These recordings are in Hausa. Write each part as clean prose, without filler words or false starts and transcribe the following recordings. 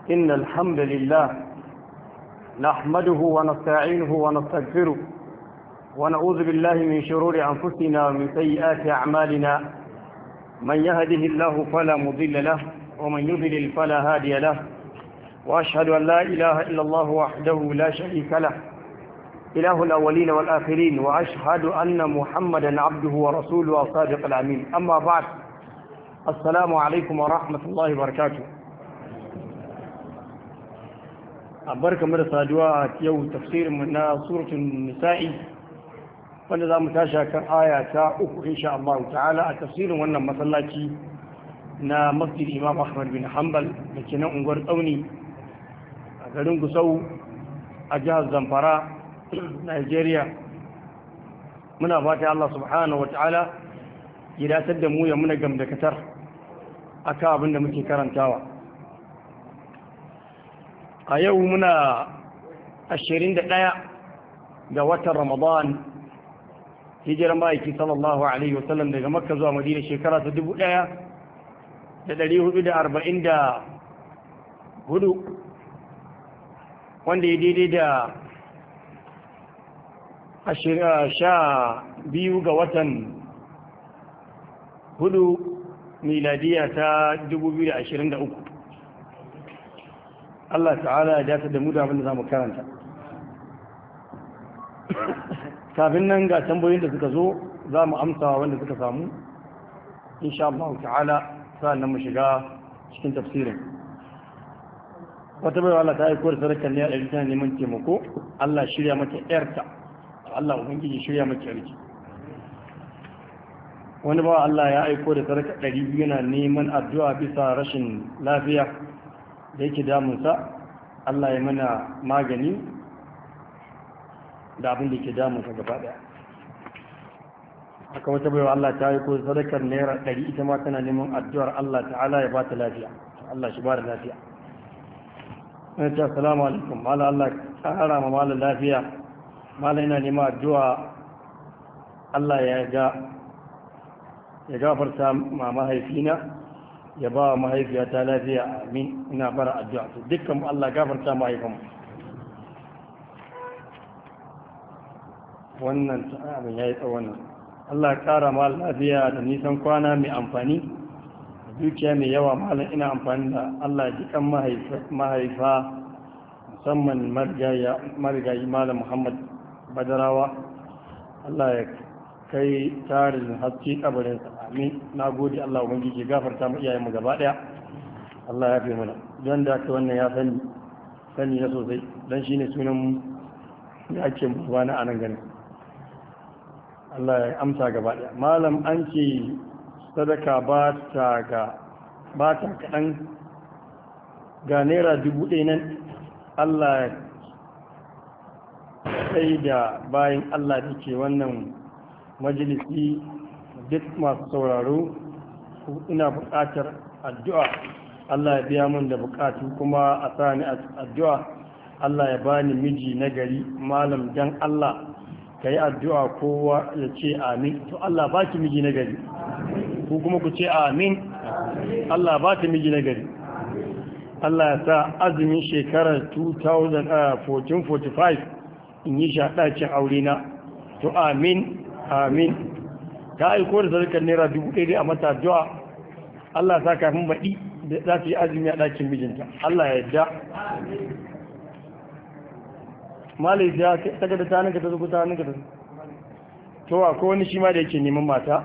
إن الحمد لله نحمده ونستعينه ونستغفره ونعوذ بالله من شرور أنفسنا ومن سيئات أعمالنا من يهده الله فلا مضل له ومن يضلل فلا هادي له وأشهد أن لا إله إلا الله وحده لا شريك له إله الأولين والآخرين وأشهد أن محمدا عبده ورسوله وصادق الأمين أما بعد السلام عليكم ورحمة الله وبركاته أبارك مرسى دعاء يوم تفسير من سورة النساء wanda mu tashi kan aya ta 3 insha Allah ta'ala a tafsirin wannan masallaci na Masjid Imam Ahmad bin Hanbal da ke nan unguwar Tsauni a garin Gusau a jihar Zamfara Nigeria. Muna fata Allah subhanahu wa ta'ala ya datar da mu ya muna gamdakatar akan abin da muke karantawa. A yau muna 21 ga watan Ramadan hijiran ma'aiki sallallahu alaihi wasallam daga Makka zuwa Madina shekara ta 1444 wanda ya daidai da 12 ga watan 4 miladiya ta 2023. Allah ta'ala ya dace da mu da abin da zamu karanta. Kafin nan ga tambayoyin da suka zo za mu amsa wanda suka samu insha Allah ta'ala sannan mu shiga cikin tafsirin. Wata baiwa Allah ta aiko da sadakar ne a ɗari tana neman taimako, Allah shirya mata ƴarta, Allah ubangiji shirya mata ƴarki. Wani bawa Allah ya aiko da sadakar 200 yana neman addu'a bisa rashin lafiya da yake damunsa, Allah ya mana magani da abin da ke damunsa gaba daya. Haka wata baiwa Allah ta yi ko sadakar naira 100 ita ma tana neman addu'ar Allah ta'ala ya ba ta lafiya, Allah shi ba da lafiya. Wani ce assalamu alaikum, mala Allah ƙara ma mala lafiya, mala yana neman addu'a Allah ya gafarta ma mahaifina ya ba wa mahaifiyata lafiya, amin. Ina bara addu'a dukkan Allah gafarta mahaifanmu. Wannan abin ya yi tsawon Allah ya ƙara ma lafiya da nisan kwana mai amfani dukiya mai yawa malam ina amfani da Allah ya ji kan mahaifa musamman marigayi malam Muhammad Badarawa, Allah ya kai tarin haske kabarinsa, amin. Na gode Allah ubangiji gafarta mu iyayenmu gaba daya, Allah ya fi mana don da aka wannan ya sani na sosai don shi ne sunan da ake mutuwa na anan ganin. Allah ya amsa gaba ɗaya. Malam an ce sadaka ba ta kaɗan ga naira 1000 nan, Allah ya sai da bayan Allah da ke wannan majalisi duk masu sauraro ina buƙatar addu'a. Allah ya biya mun da buƙatu kuma a sani addu'a. Allah ya bani miji na gari. Malam dan Allah ka yi addu'a kowa ya ce amin. To Allah ba ki miji na gari, ku kuma ku ce amin. Allah ba ki miji na gari. Allah ya sa azumin shekarar 1445 in yi shaɗacin aure na. To amin, amin. Ta aiko da sadakar naira 1000 a mata addu'a. Allah sa kafin baɗi za su yi azumi a ɗakin mijinta. Allah ya yarda. Malai ya taga da taninka ta zuku taninka ta to ko wani shi ma da yake neman mata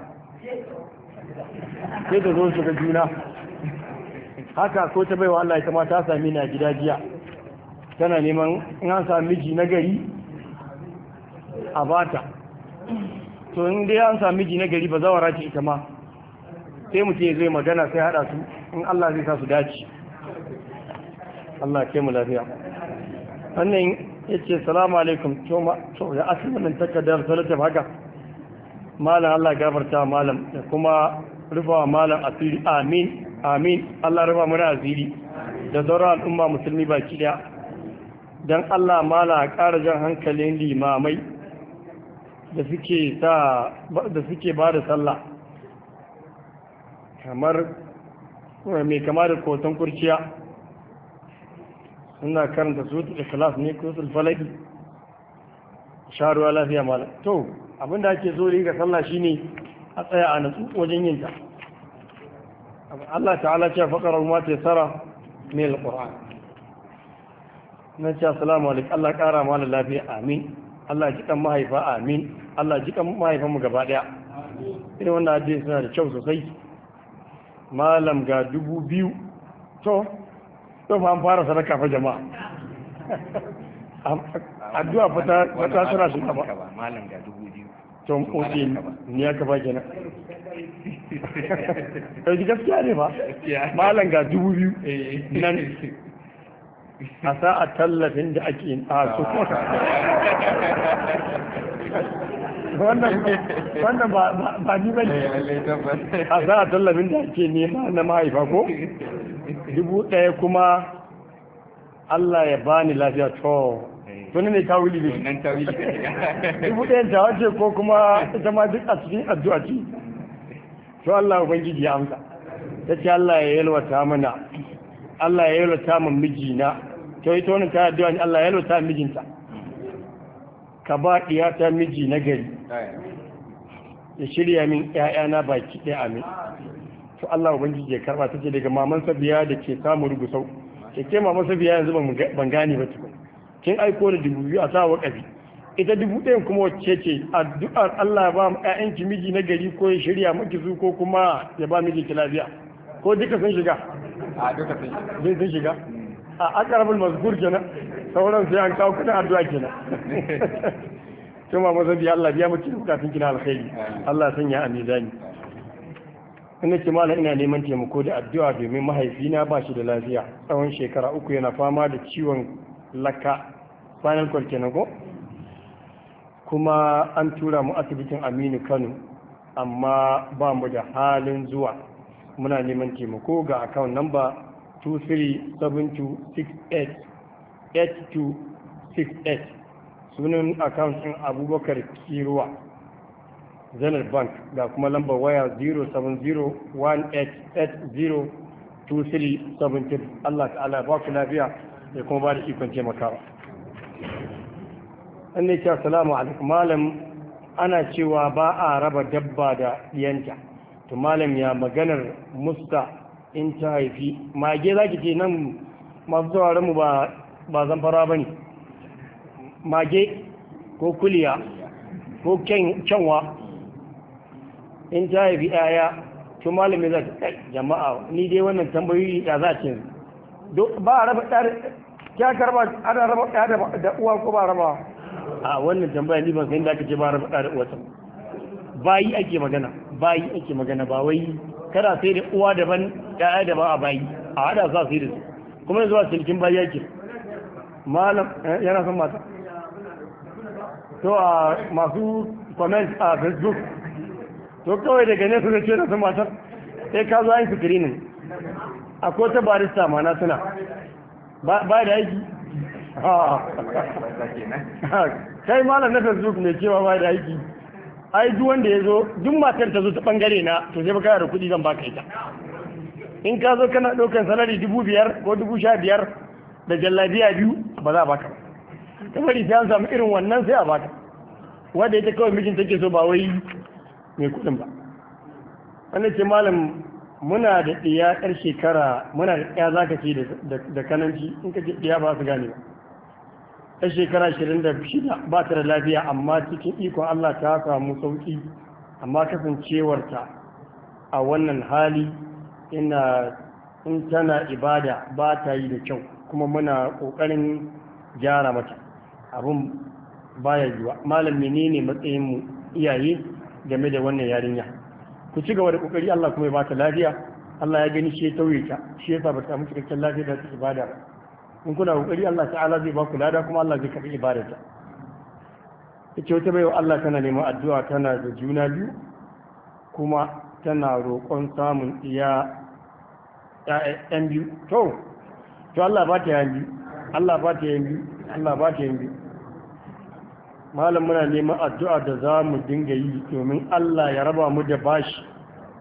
sai ta zo su ga juna haka ko ta baiwa Allah ita ma ta sami na gida jiya tana neman in an sami miji na gari a bata. To in dai an sami miji na gari ba zawara ce ita ma sai mutum ya zai magana sai hada su in Allah zai sa su dace. Allah ke mu lafiya. Wannan yace salamu alaikum, to ya asali wannan takardar salatar haka malam Allah gafarta malam da kuma rufa malam asiri, amin amin. Allah rufa mana asiri da sauran al'umma musulmi baki daya. Dan Allah mala ƙara jan hankalin limamai da suke ba da sallah kamar mai kama da koton kurciya ina karanta suratul ikhlas ne ko suratul falaq sharuwa lafiya malam to abinda ake so ga sallah shine a tsaya a natsu wajen yin ta Allah ta'ala ce faqara ma ta sara min alquran na ce assalamu alaikum Allah kara malam lafiya amin Allah ji kan mahaifa amin Allah ji kan mahaifan mu gaba daya irin wannan hadisi suna da kyau sosai malam ga 2000 to fa an fara sadaka fa jama'a addu'a fata suna shi ba malam ga 2000 to oke ni aka ba kenan kai gaskiya ne ba malam ga 2000 nan a sa'a tallafin da ake yin a so wannan ba ni ba ne a sa'a tallafin da ake nema na mahaifa ko 1000 kuma Allah ya bani lafiya to tunan ne tawili ne wannan tawili 1000 ta wace ko kuma ita ma duk a cikin addu'a ce to Allah ubangiji ya amsa tace Allah ya yalwata mana Allah ya yalwata min mijina to ita wannan ta addu'a ne Allah ya yalwata mijinta ka ba ta miji na gari ya shirya min ƴaƴana baki ɗaya amin to Allah ubangiji ya karba tace daga maman Sabiya da ke samu rugusau ke maman Sabiya yanzu ban gane ba tukun kin aiko da 2000 a sa wakafi ita 1000 kuma wacce ce addu'ar Allah ya ba mu ƴaƴanki miji na gari ko ya shirya miki su ko kuma ya ba miji ki lafiya ko duka sun shiga a duka sun shiga a akarabul mazkur kenan sauran sai an kawo kudin addu'a kenan kuma maza biya Allah biya miki bukatun kina alkhairi Allah sanya a mizani ina ce mallam ina neman taimako da addu'a domin mahaifina ba shi da lafiya tsawon shekara 3 yana fama da ciwon laka spinal cord kenan ko kuma an tura mu asibitin Aminu Kano amma ba mu da halin zuwa muna neman taimako ga account number 2372688268 sunan account ɗin Abubakar Kiruwa Zenith Bank ga kuma lambar waya 07018802373 Allah ta'ala ba ku lafiya da kuma ba da ikon taimakawa. An ne ce assalamu alaikum malam ana cewa ba a raba dabba da diyanta to malam ya maganar musta in ta haifi mage za ki ce nan masu sauraron mu ba zamfara ba ne mage ko kuliya ko kyanwa in ta haifi yaya to malam ya za ta jama'a ni dai wannan tambayoyi ya za ce ba a raba ya karba ana raba da uwa ko ba raba a wannan tambaya ni ban san da aka ce ba raba da uwa bayi ake magana ba wai kada sai da uwa daban ya'ya da ba a bayi a hada za su yi da su kuma yanzu a cikin bayi yake malam yana son mata to a masu comment a Facebook to kawai daga ne su ce na son matar sai ka zo an screening akwai ta barista ma na tuna ba da aiki kai malam na Facebook mai cewa ba da aiki ai duk wanda ya zo duk matar ta zo ta bangare na to sai baka da kuɗi zan baka ita in ka zo kana ɗaukar salari 5,000 ko 15,000 da jallabiya 2 ba za a baka ta bari sai an samu irin wannan sai a baka wanda ita kawai mijin take so ba wai mai kuɗin ba wannan ce malam muna da ɗiya ƙar shekara muna da ɗiya za ka ce da kananci in ka ce ɗiya ba su gane ba ta shekara 26 ba ta da lafiya amma cikin ikon Allah ta samu sauki amma kasancewarta a wannan hali in tana ibada ba ta yi da kyau kuma muna ƙoƙarin gyara mata abin baya yiwa malam menene matsayin mu iyaye game da wannan yarinya ku ci gaba da ƙoƙari Allah kuma ya ba ta lafiya Allah ya gani shi ya tauye ta shi yasa ba ta samu cikakken lafiya da ta ibada ba in kuna kokari Allah ta'ala zai ba ku lada kuma Allah zai karbi ibadarta yace wata baiwa Allah tana neman addu'a tana da juna biyu kuma tana roƙon samun ɗan biyu to Allah ba ta yan biyu Allah ba ta yan biyu Allah ba ta yan biyu malam muna neman addu'a da za mu dinga yi domin Allah ya raba mu da bashi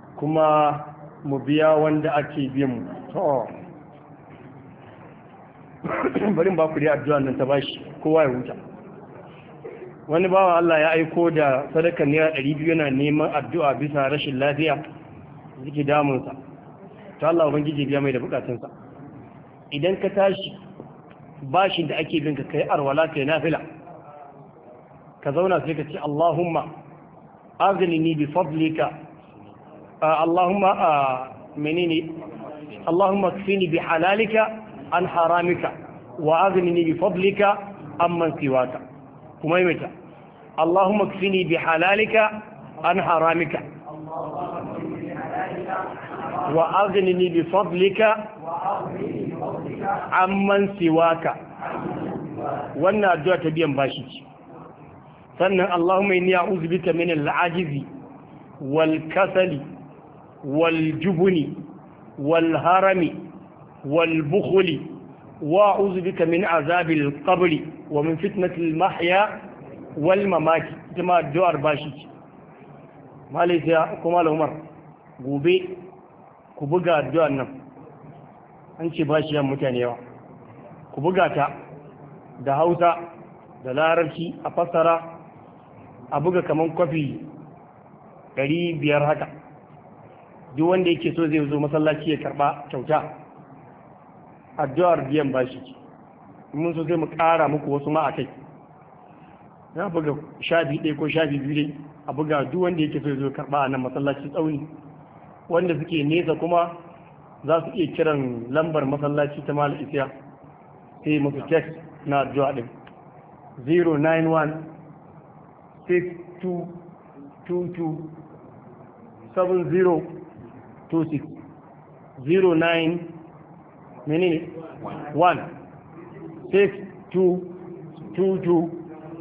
kuma mu biya wanda ake biyan mu to bari ba ku da addu'a nan ta bashi kowa ya huta. Wani bawan Allah ya aiko da sadaka naira 200 yana neman addu'a bisa rashin lafiya yake damunsa. Ta Allah ubangiji biya mai da bukatunsa. Idan ka tashi bashin da ake bin ka kai arwala kai nafila ka zauna sai ka ce Allahumma aghnini bi fadlika Allahumma menene Allahumma kfini bi halalika an haramika wa aghnini bi fadlika amman siwaka kuma yimita Allahumma kfini bi halalika an haramika wa aghnini bi fadlika amman siwaka. Wannan addu'a ta biyan bashi ce. Sannan Allahumma inni a'udhu bika min al-'ajzi wal kasali wal jubni wal harami wal bukhli wa a'udhu bika min azabil qabri wa min fitnatil mahya wal mamati. Kuma addu'ar bashi ce. Malaysia kuma Umar gobe ku buga addu'ar nan. An ce bashi yan mutane yawa. Ku buga ta da Hausa da Larabci a fassara a buga kaman kwafi 500 haka. Duk wanda yake so zai zo masallaci ya karba kyauta. Addu'ar biyan bashi ce. Mun so sai mu ƙara muku wasu ma a kai. Na buga shafi ɗaya ko shafi biyu dai a buga duk wanda yake so ya zo karba a nan masallaci tsauni. Wanda suke nesa kuma za su iya kiran lambar masallaci ta Malam Isiya sai musu text na addu'a din 091 6222 7026 09 menene 1 6222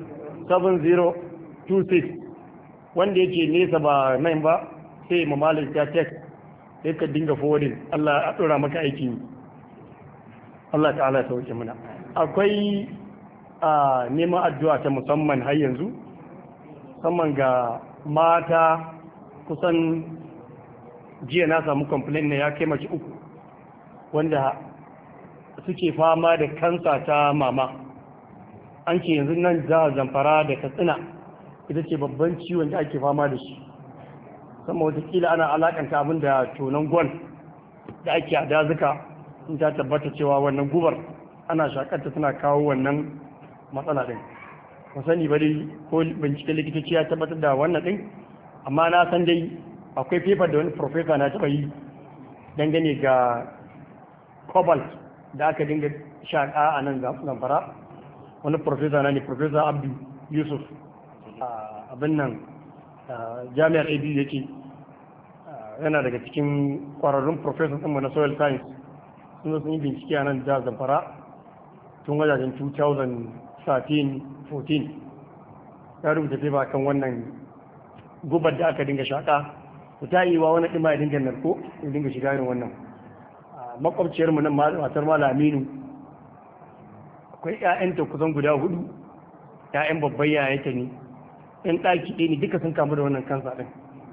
7026 wanda yake nesa ba nan ba sai mu Malam Isiya text sai ka dinga forwarding Allah ya dora maka aiki. Allah ta'ala ya sauke muna. Akwai neman addu'a ta musamman har yanzu musamman ga mata. Kusan jiya na samu complaint ne ya kai mace 3 wanda suke fama da kansa ta mama. An ce yanzu nan za Zamfara da Katsina ita ce babban ciwon da ake fama da shi. Sama watakila ana alakanta abin da tonon gwal da ake a dazuka in ta tabbata cewa wannan gubar ana shakarta tana kawo wannan matsala ɗin. Ba sani ba dai ko bincike likitoci ya tabbatar da wannan ɗin, amma na san dai akwai paper da wani professor na taɓa yi dangane ga cobalt da aka dinga shaƙa a nan Zamfara. Wani professor na ne, Professor Abdu Yusuf abin nan jami'ar ABU yake, yana daga cikin kwararrun professors ɗinmu na soil science. Sun zo sun yi bincike a nan jihar Zamfara tun wajajen 2013-14. Ya rubuta paper kan wannan gubar da aka dinga shaƙa. Ta yi wa wani ɗima ya dinga narko ya dinga shiga irin wannan. Makwabciyarmu nan matar Malam Aminu akwai 'ya'yanta kusan guda 4, 'ya'yan babban yayanta ne. 'Yan ɗaki ɗaya ne duka sun kamu da wannan kansa ɗin.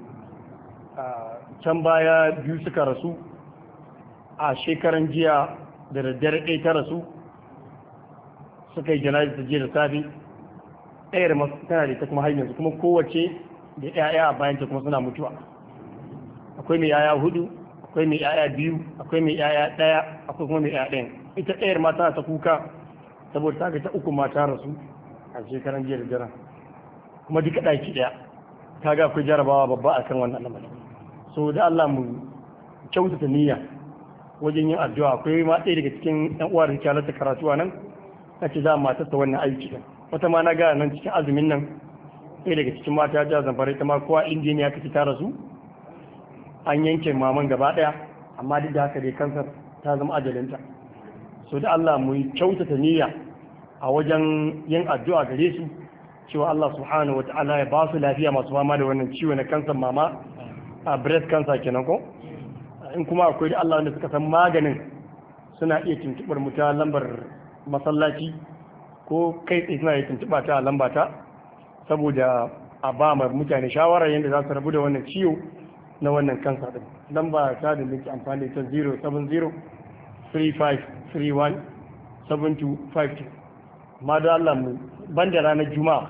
Can baya 2 suka rasu, a shekaran jiya da daddare 1 ta rasu, suka yi jana'iza ta jiya da safe. Ɗayar masu tana da ita kuma har yanzu, kuma kowace da 'ya'ya a bayanta kuma suna mutuwa. Akwai mai 'ya'ya 4, akwai mai 'ya'ya 2, akwai mai 'ya'ya 1, akwai kuma mai 'ya'ya 1. Ita ɗayar ma tana ta kuka saboda ta ga ta 3 ma ta rasu a shekaran jiya da daren. Kuma duka ɗaki ɗaya. Ta ga akwai jarabawa babba a kan wannan lamarin. So da Allah mu kyautata niyya wajen yin addu'a. Akwai ma ɗaya daga cikin ɗan uwa da ke halarta karatu a nan, ta ce za a matarsa wannan aiki ɗin. Wata ma na ga nan cikin azumin nan ɗaya daga cikin mata ta Zamfara, ita ma kowa injiniya kake ta rasu, an yanke maman gaba ɗaya, amma duk da haka dai kansar ta zama ajalinta. So da Allah mu kyautata niyya a wajen yin addu'a gare su cewa Allah subhanahu wata'ala ya ba su lafiya masu fama da wannan ciwo na kansar mama, a breast cancer kenan ko. In kuma akwai da Allah wanda suka san maganin suna iya tuntuɓar mu ta lambar masallaci ko kai tsaye suna iya tuntuɓa ta lamba ta, saboda a ba ma mutane shawara yadda za su rabu da wannan ciwo na wannan kansa din. Lamba ta da muke amfani ta 070 3531 7 to 5 amma da Allah mu banda ranar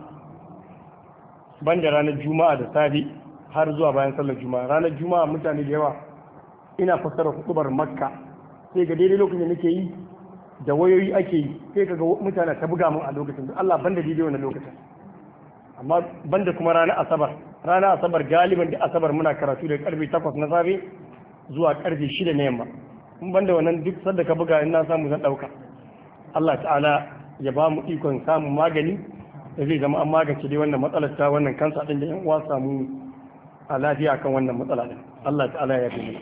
juma'a da safe har zuwa bayan sallar juma'a. Ranar juma'a mutane da yawa ina fassara hutubar makka sai ga daidai lokacin da nake yi da wayoyi ake yi sai kaga mutane ta buga mun a lokacin Allah banda daidai wannan lokacin. Amma banda kuma ranar asabar galiban da asabar muna karatu da karfe 8 na safe zuwa karfe 6 na yamma. in banda wannan duk sadda ka buga in na samu zan dauka. Allah ta'ala ya ba mu ikon samun magani da zai zama an magance dai wannan matsalar ta wannan kansa din da yan uwa samu a lafiya kan wannan matsala din. Allah ta'ala ya bi.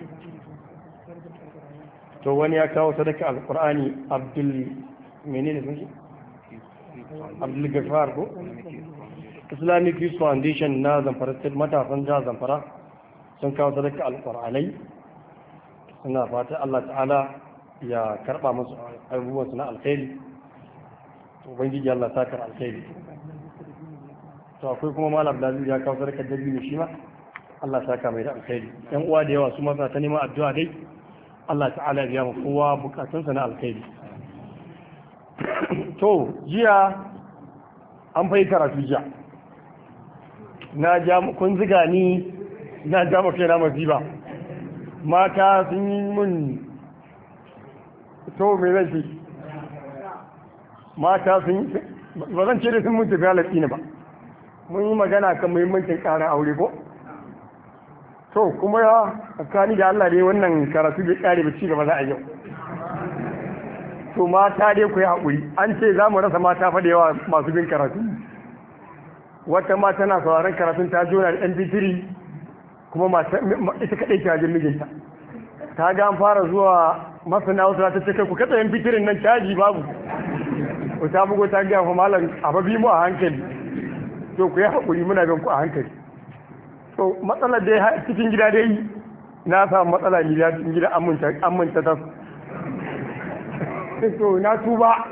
To wani ya kawo sadaka alqur'ani Abdul menene sun shi Abdul Gafar ko Islamic Youth Foundation na Zamfara State matasan jihar Zamfara sun kawo sadaka alqur'anai. Suna fata Allah ta'ala ya karba musu abubuwan su na alkhairi. Ubangiji Allah sakar alkhairi. To akwai kuma Malam Abdulaziz ya kawo sadaka dabino shi ma Allah saka mai da alkhairi. Yan uwa da yawa su ma ta neman addu'a dai Allah ta'ala ya biya mu kowa bukatunsa na alkhairi. To jiya an fai karatu jiya. Na ja kun ziga ni na ja mafi na maziba. Mata sun yi mun to me zai ce mata sun ba zan ce da sun mun tafi halatsi ne ba. Mun yi magana kan muhimmancin ƙarin aure ko? To kuma ya tsakani da Allah dai wannan karatu bai ƙare ba ci gaba za a yau. To mata dai ku yi haƙuri an ce za mu rasa mata fa da yawa masu bin karatu. Wata mata na sauraron karatun ta jona da MP3 kuma ita kaɗai ta jin mijinta. Ta ga an fara zuwa masana wasu ta ce kai ku katsa MP3 nan caji babu. Ku ta bugo ta gaya fa malam ababi mu a hankali. To ku yi haƙuri muna bin ku a hankali. To matsalar dai cikin gida dai na samu matsala gida cikin gida aminta ta. To na tuba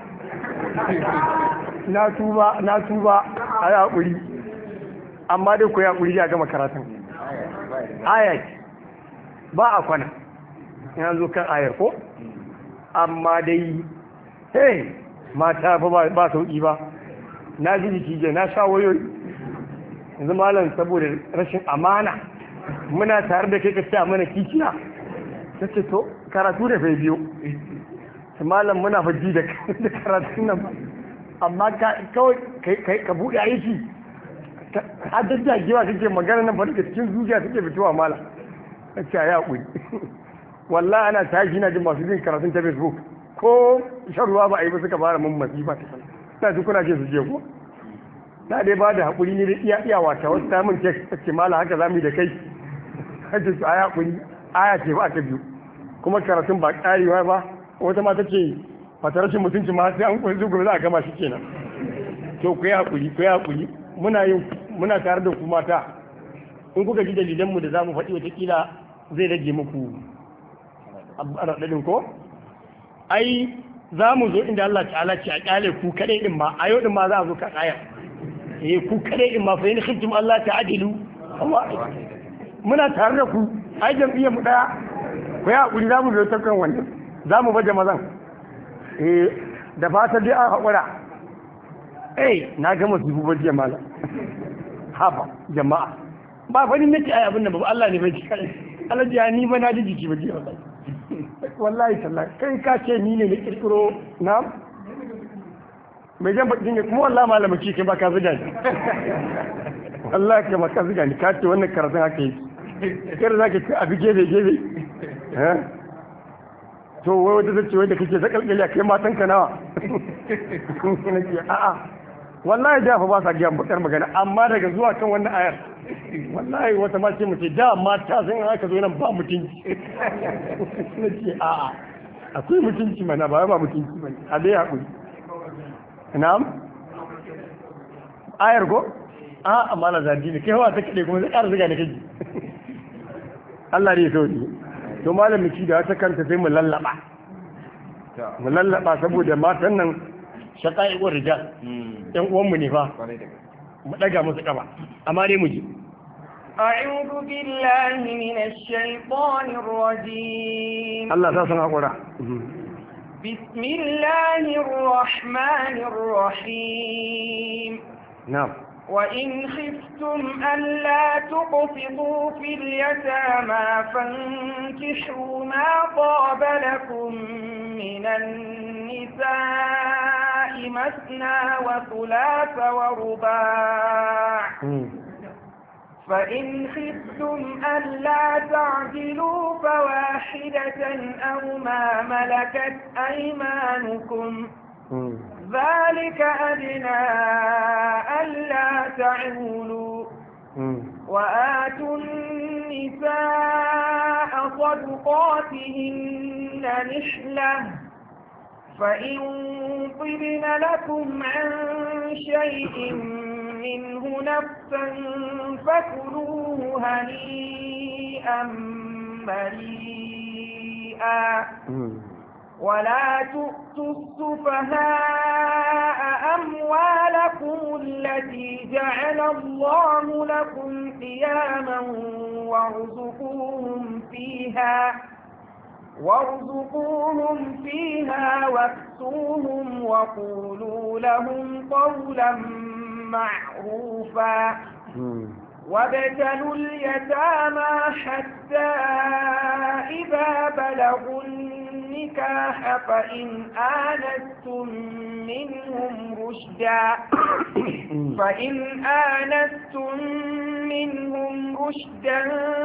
a yi haƙuri amma dai ku yi haƙuri ya gama karatun ayat ba a kwana yana zo kan ayar ko amma dai hey mata ba sauƙi ba na ji jiki je na sha wayoyi yanzu malam saboda rashin amana muna tare da kai ka ce mana kiciya ta ce to karatu da bai biyo malam muna faji da karatun nan amma kawai ka buɗe aiki har da jagewa kake magana nan daga cikin zuciya take fitowa mala ta ce ya ƙuri wallahi ana tashi na jin masu bin karatun ta Facebook ko shan ruwa ba a yi ba suka fara mun masifa ta su kuna ce su je ko na dai ba da haƙuri ne da iya wata wasu ta mun ce mala haka za mu yi da kai kace su a ya haƙuri aya ce ba ta biyu kuma karatun ba ƙarewa ba wata mata ce fata rashin mutunci ma sai an kwanzu gobe za a gama shi kenan. To ku yi haƙuri muna tare da ku mata in kuka ji dalilanmu da za mu faɗi watakila zai rage muku a raɗaɗin ko ai za mu zo inda Allah ta'ala ce a ƙyale ku kaɗai ɗin ma a yau ɗin ma za a zo ka ƙayar ku kaɗai ɗin ma fa yin khiftum Allah ta'adilu muna tare da ku ai jam'iyyar mu ɗaya ku yi haƙuri za mu zo ta kan wannan za mu baje mazan da fata dai an haƙura na gama su bubar jama'a haba jama'a ba fani nake ai abin da ba Allah ne bai ci kai alaji ya ni ba na ji jiki ba ji wallahi tallahi kai ka ce ni ne na kirkiro na mai jan bakin ne kuma wallahi malama ki kai ba ka zuga ni wallahi kai ba ka zuga ni ka ce wannan karatun haka yi kar zaka ci abi gebe to wai wata zace wai da kake zakalkali kai matan ka nawa nake a'a wallahi da fa ba sa giyan bakar magana amma daga zuwa kan wannan ayar wallahi wata ma ce mace da mata sun aka zo nan ba mutunci nake a'a akwai mutunci mana ba mutunci bane a dai hakuri na'am ayar go a amma na zargi ne kai wa ta kade kuma zai ƙara zuga ne kaji Allah ne ya sauke to malam miki da ta kanta sai mu lallaba saboda matan nan shaqaiqur rijal ɗan uwan mu ne fa mu daga musu kaba amma dai mu ji أعوذ بالله من الشيطان الرجيم الله تسمع قرآن بسم الله الرحمن الرحيم نعم وإن خفتم ألا تقسطوا في اليتامى فانكحوا ما طاب لكم من النساء مثنى وثلاث ورباع فإن خفتم ألا تعدلوا فواحدة أو ما ملكت أيمانكم ذلك أدنى ألا تعولوا وآتوا النساء صدقاتهن نحلة فإن طبن لكم عن شيء منه نفسا فكلوه هنيئا مريئا ولا تؤتوا السفهاء أموالكم التي جعل الله لكم قياما وارزقوهم فيها واكسوهم وقولوا لهم قولا معروفا وابتلوا اليتامى حتى إذا بلغوا النكاح فإن آنستم منهم رشدا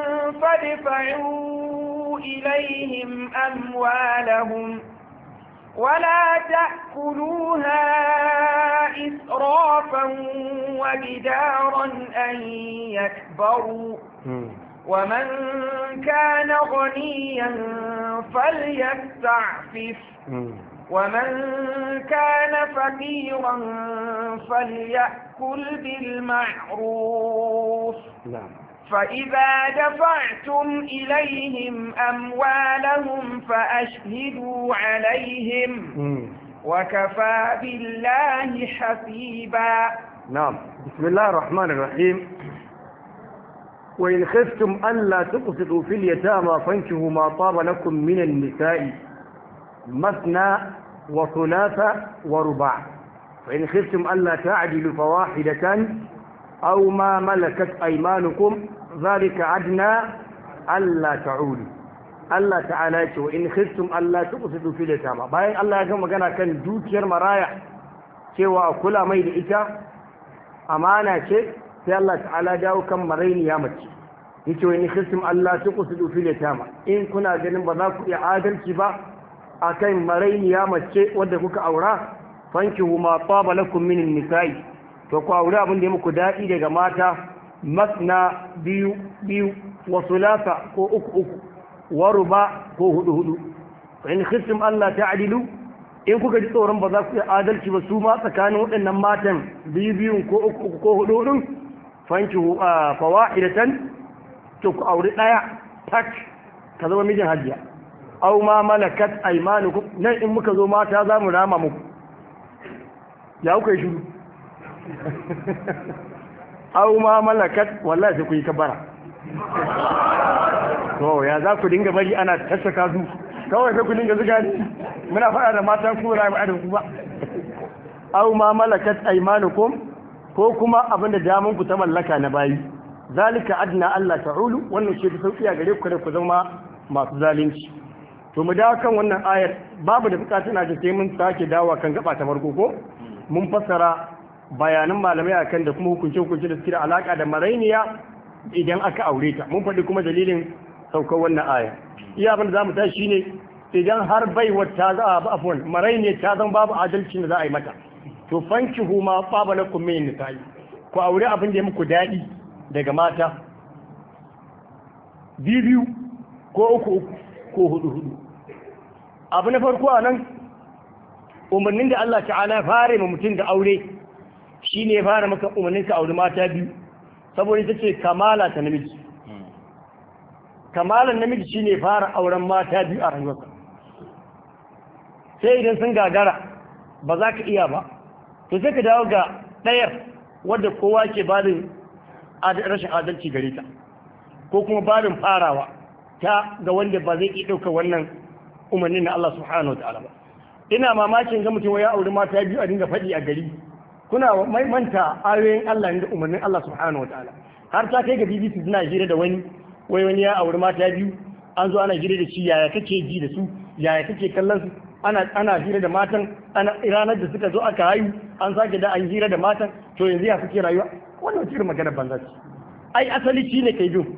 فادفعوا إليهم أموالهم ولا تأكلوها إسرافا وبدارا أن يكبروا ومن كان غنيا فليستعفف ومن كان فقيرا فليأكل بالمعروف فإذا دفعتم إليهم أموالهم فأشهدوا عليهم وكفى بالله حسيبا. نعم. بسم الله الرحمن الرحيم. وإن خفتم ألا تقسطوا في اليتامى فانكحوا ما طاب لكم من النساء مثنى وثلاث ورباع فإن خفتم ألا تعدلوا فواحدة أو ما ملكت أيمانكم ذلك أدنى ألا تعولوا. Allah ta'ala ya ce wa in khiftum Allah tuqsitu fil yatama, bayan Allah ya ga magana kan dukiyar maraya cewa a kula mai da ita amana ce, sai Allah ta'ala dawo kan marainiya mace yace wa in khiftum Allah tuqsitu fil yatama, in kuna ganin ba za ku iya adalci ba akan marainiya mace wadda kuka aura fankihu ma taba lakum min nisa'i, to ku aure abin da ya muku daɗi daga mata masna biyu biyu wa sulasa ko uku uku wa ruba ko hudu hudu. fa in khiftum Allah ta'dilu, in kuka ji tsoron ba za ku yi adalci ba su ma tsakanin waɗannan matan biyu biyun ko uku uku ko hudu hudun fankihu fawahidatan, to ku aure daya tak ka zama mijin hajiya. aw ma malakat aymanukum, nan in muka zo mata za mu rama muku. ya kuka yi shiru? aw ma malakat, wallahi sai ku yi kabara. to ya za ku dinga bari ana tattaka su kawai sai ku dinga zuga ni muna faɗa da matan ku ra mu adam ku ba. aw ma malakat aymanukum, ko kuma abinda damun ku ta mallaka na bayi. zalika adna Allah ta'ulu, wannan ce ta sauki a gare ku kada ku zama masu zalunci. to mu dawo kan wannan ayar, babu da bukatu na sai mun sake dawo kan gaba ta farko ko mun fassara bayanan malamai akan da kuma hukunce-hukunce da suke da alaka da marainiya idan aka aure ta. mun faɗi kuma dalilin saukar wannan aya. iya abin da za mu tashi shine idan har baiwar ta za a afwan marainiya ta zan babu adalci da za a yi mata, to fankihu ma faba lakum min nisa'i, ku aure abin da ya muku daɗi daga mata biyu ko uku ko hudu. abu na farko a nan umarnin da Allah ta'ala ya fara ma mutum da aure shine ya fara maka umarnin ka aure mata biyu, saboda ita ce kamala ta namiji. kamalan namiji shine fara auren mata biyu a rayuwarsa. sai idan sun gagara ba za ka iya ba, to sai ka dawo ga ɗayar wadda kowa ke badin rashin adalci gare ta, ko kuma badin farawa ta ga wanda ba zai iya ɗaukar wannan umarnin na Allah subhanahu wa ta'ala ba. ina mamakin ga mutum ya auri mata biyu a dinga faɗi a gari kuna manta ayoyin Allah da umarnin Allah subhanahu wataala har ta kai ga BBC suna hira da wani wani ya auri mata biyu an zo ana hira da shi yaya kake ji da su yaya kake kallon su ana hira da matan ranar da suka zo aka haihu an sake da an hira da matan to yanzu ya suke rayuwa wannan wata irin magana banza ce ai asali shine kai biyu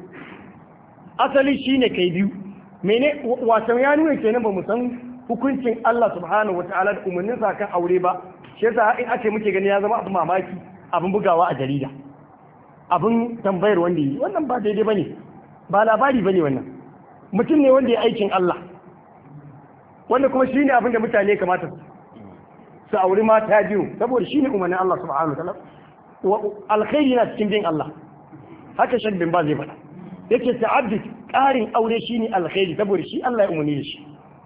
mene wasan ya nuna kenan ba mu san hukuncin Allah subhanahu wataala da umarnin sa kan aure ba shi yasa in ake muke gani ya zama abin mamaki abin bugawa a jarida abin tambayar wanda yi wannan ba daidai bane ba labari bane wannan mutum ne wanda ya aikin Allah wanda kuma shine abin da mutane kamata su aure mata biyu saboda shine umarnin Allah subhanahu wataala alkhairi na cikin bin Allah haka shaddin ba zai faɗa yake ta'addud ƙarin aure shine alkhairi saboda shi Allah ya umarni da shi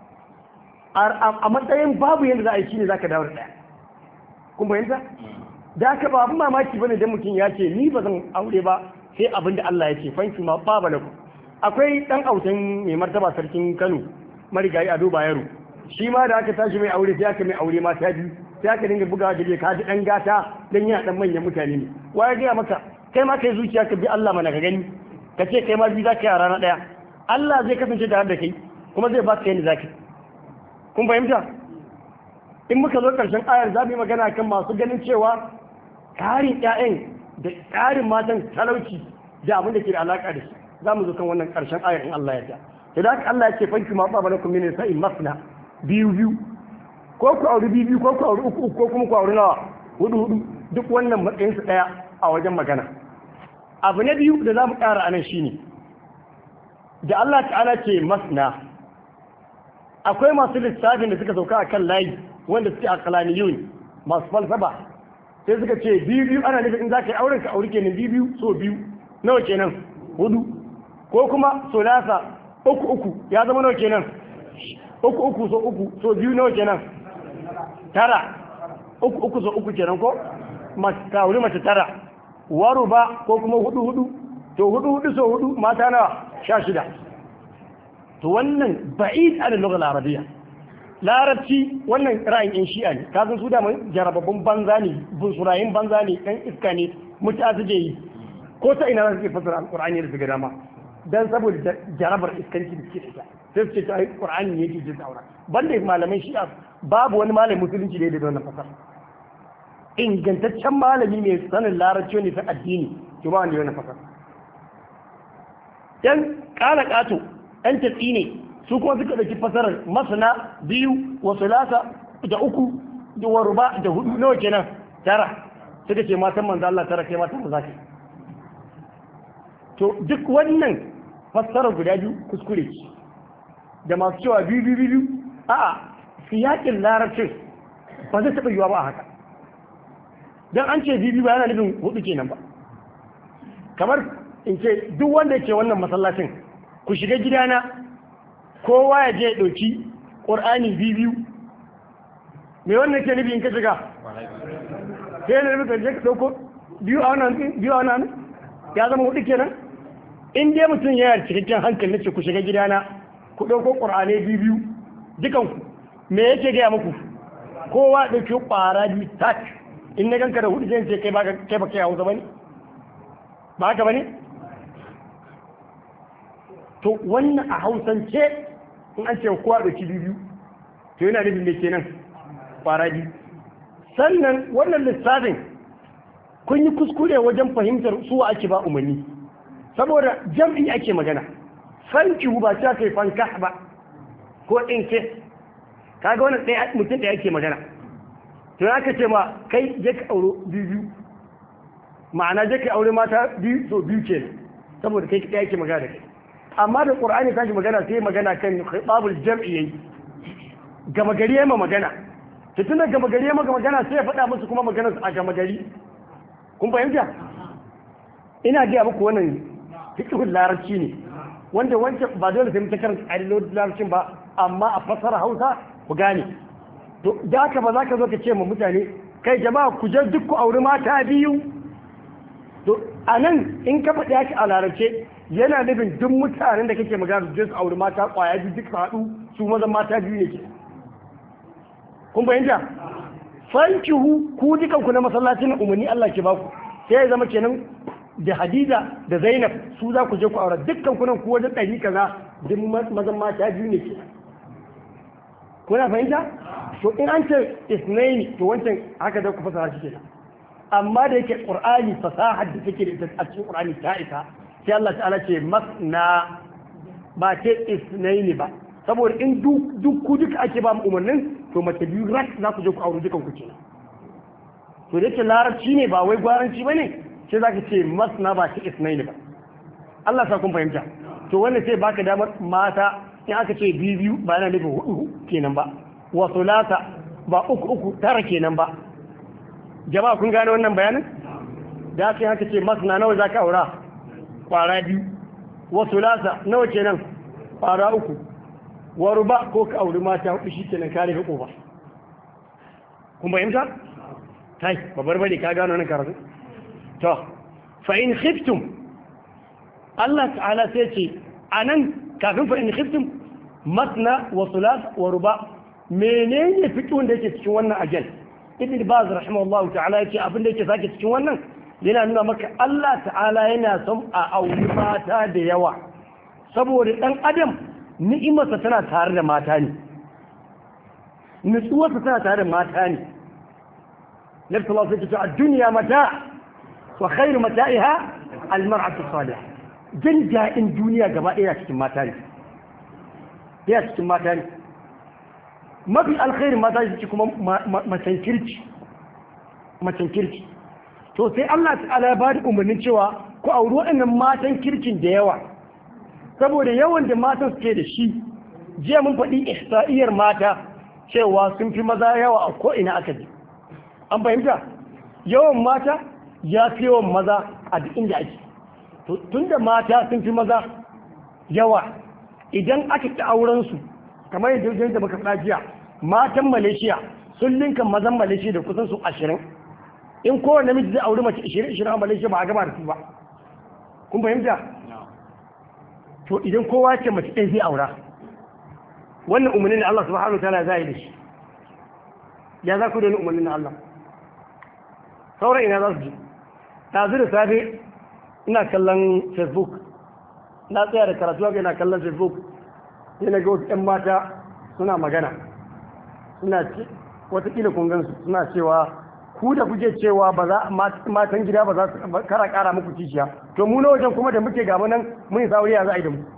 a matsayin babu yadda za a yi shine zaka dawo da ɗaya kun bayyanta da haka ba abin mamaki bane da mutum ya ce ni ba zan aure ba sai abin da Allah ya ce fanki ma ba balaku akwai dan autan mai martaba sarkin Kano marigayi Ado Bayero shi ma da aka tashi mai aure sai aka mai aure ma ta biyu sai aka dinga bugawa da ka ji dan gata dan yana dan manyan mutane ne waye ga maka kai ma kai zuciya ka bi Allah mana ka gani ka ce kai ma bi za ka yi a rana ɗaya Allah zai kasance tare da kai kuma zai ba ka yadda za ka kun fahimta in muka zo ƙarshen ayar za mu yi magana kan masu ganin cewa ƙarin ƴaƴan da ƙarin matan talauci da abin da ke da alaƙa da shi za mu zo kan wannan ƙarshen ayar in Allah ya ta da haka Allah ya ce fanki ma ba lakum min sa'in masna biyu ko ku auri biyu ko ku auri uku ko kuma ku auri nawa hudu duk wannan matsayin su ɗaya a wajen magana abu na biyu da za mu ƙara anan shine da Allah ta'ala ce masna akwai masu lissafin da suka sauka a kan layi wanda suke a kalaniyun masu falsafa sai suka ce biyu ana nufin in za ka yi auren ka auri kenan biyu so biyu nawa kenan hudu ko kuma so nasa uku ya zama nawa kenan uku so biyu nawa kenan tara uku so uku kenan ko ka auri mace tara waru ba ko kuma hudu to hudu so hudu mata nawa 16 to wannan ba'id an lugha al-arabiyya larabci wannan ra'ayin yan shi'a ne kazan su da mun jarababbun banza ne bunsurayin banza ne dan iska ne mutazije yi ko ta ina zai fasara alqur'ani da suka dama dan saboda jarabar iskanci da suke da sai su ce ta qur'ani ne yake jin daura banda malaman shi'a babu wani malamin musulunci da yake da wannan fasara ingantaccen malami mai sanin larabci ne ta addini to ba wanda yana fasara yan kala kato yan tatsi ne su kuma suka dauki fasarar masana biyu wa sulasa da uku da waruba da hudu nawa kenan tara suka ce matan manzo Allah tara kai matan maza ke to duk wannan fasarar guda biyu kuskure da masu cewa biyu a'a siyakin larabcin ba zai taɓa yiwa ba a haka dan an ce bibi ba yana nufin hudu kenan ba kamar in ce duk wanda ke wannan masallacin ku shiga gidana kowa ya je ɗauki ƙur'ani biyu me wannan ke nufi in ka shiga sai na nufi ka je ka ɗauko biyu a wannan ya zama hudu kenan in dai mutum ya yi cikakken hankali na ce ku shiga gidana ku ɗauko ƙur'ani biyu dukanku me yake gaya muku kowa ɗauki ƙwara biyu tak in na ganka da hudu zai ce kai ba kai hausa bane ba haka bane to wannan a hausance in an ce kowa da ki biyu to yana nufin da kenan fara biyu sannan wannan lissafin kun yi kuskure wajen fahimtar su ake ba umarni saboda jam'i ake magana fanki ba ta kai fanka ba ko in ke kaga wannan ɗaya mutum ɗaya ake magana to ya ka ce ma kai je ka auro biyu ma'ana je ka aure mata biyu so biyu ke saboda kai ɗaya ke magana da kai amma da ƙur'ani ta shi magana sai magana kan babul jam'i yayi gama gari yayi magana to tunda gama gari yayi magana sai ya faɗa musu kuma maganar a gama gari kun fahimta ina ga muku wannan fiqhul larabci ne wanda wancan ba dole sai mun ta karanta ƙa'idodin larabcin ba amma a fasara Hausa ku gane to da haka ba za ka zo ka ce ma mutane kai jama'a ku je duk ku auri mata biyu to a nan in ka faɗi haka a larabce yana nufin duk mutanen da kake magana su je su auri mata ƙwaya biyu duk haɗu su mazan mata biyu ne ke kun bayyana fankihu ku dukan ku na masallacin umarni Allah ke baku sai ya zama kenan da Hadiza da Zainab su za ku je ku aure dukkan ku nan ku wajen ɗari kaza duk mazan mata biyu ne ke kuna fahimta to in an ce isnaini to wancan haka da ku fasara shi kenan amma da yake Qur'ani fasahar da take da ita a cikin Qur'ani ta isa sai Allah ta'ala ce masna ba ce isnaini ba saboda in duk ku duka ake ba mu umarnin to mace biyu rak za ku je ku aure dukan ku kenan to da yake larabci ne ba wai gwaranci bane sai zaka ce masna ba ce isnaini ba Allah sa kun fahimta to wannan sai baka damar mata in aka ce biyu ba yana nufin hudu kenan ba wa sulasa ba uku tara kenan ba jama'a kun gane wannan bayanin da sai haka ce masna nawa zaka aura kwara biyu wa sulasa nawa kenan kwara uku wa ruba ko ka auri mata hudu shi kenan ka rufe kofa kun fahimta kai babbar bane ka gano nan karatu to fa in khiftum Allah ta'ala sai ce anan kafin fa in khiftum masna wa thulath wa ruba menene fiqhun da yake cikin wannan ajal ibn baz rahimahullahu ta'ala yace abin da yake sake cikin wannan yana nuna maka Allah ta'ala yana son a auri mata da yawa saboda dan adam ni'imarsa tana tare da mata ne nutsuwarsa tana tare da mata ne nabi sallallahu alaihi wasallam a duniya mata wa khairu mata'iha al-mar'atu salihah jin daɗin duniya gaba ɗaya cikin mata ne ya cikin mata ne mafi alkhairin mata shi kuma macen kirki to sai Allah ta'ala ya bada umarnin cewa ku auri waɗannan matan kirkin da yawa saboda yawan da matan suke da shi jiya mun faɗi ihsa'iyar mata cewa sun fi maza yawa a ko'ina aka ji an fahimta yawan mata ya fi yawan maza a duk inda ake tun da mata sun fi maza yawa idan aka ci aurensu kamar yadda muka faɗa jiya matan Malaysia sun linka mazan Malaysia da kusan su 20 in kowane namiji zai auri mace 20 a Malaysia ba a gaba da su ba kun fahimta to idan kowa ce mace ɗaya zai aura wannan umarnin da Allah subhanahu wa ta'ala zai da shi ya za ku da umarnin Allah sauran ina za su ji ɗazu da safe ina kallon Facebook na tsaya da karatu ga ina kallon Facebook sai na ga wasu 'yan mata suna magana suna ce watakila kun gansu suna cewa ku da kuke cewa ba za matan gida ba za su kara kara muku kishiya to mu na wajen kuma da muke gaba nan mun sauri ya za a yi da mu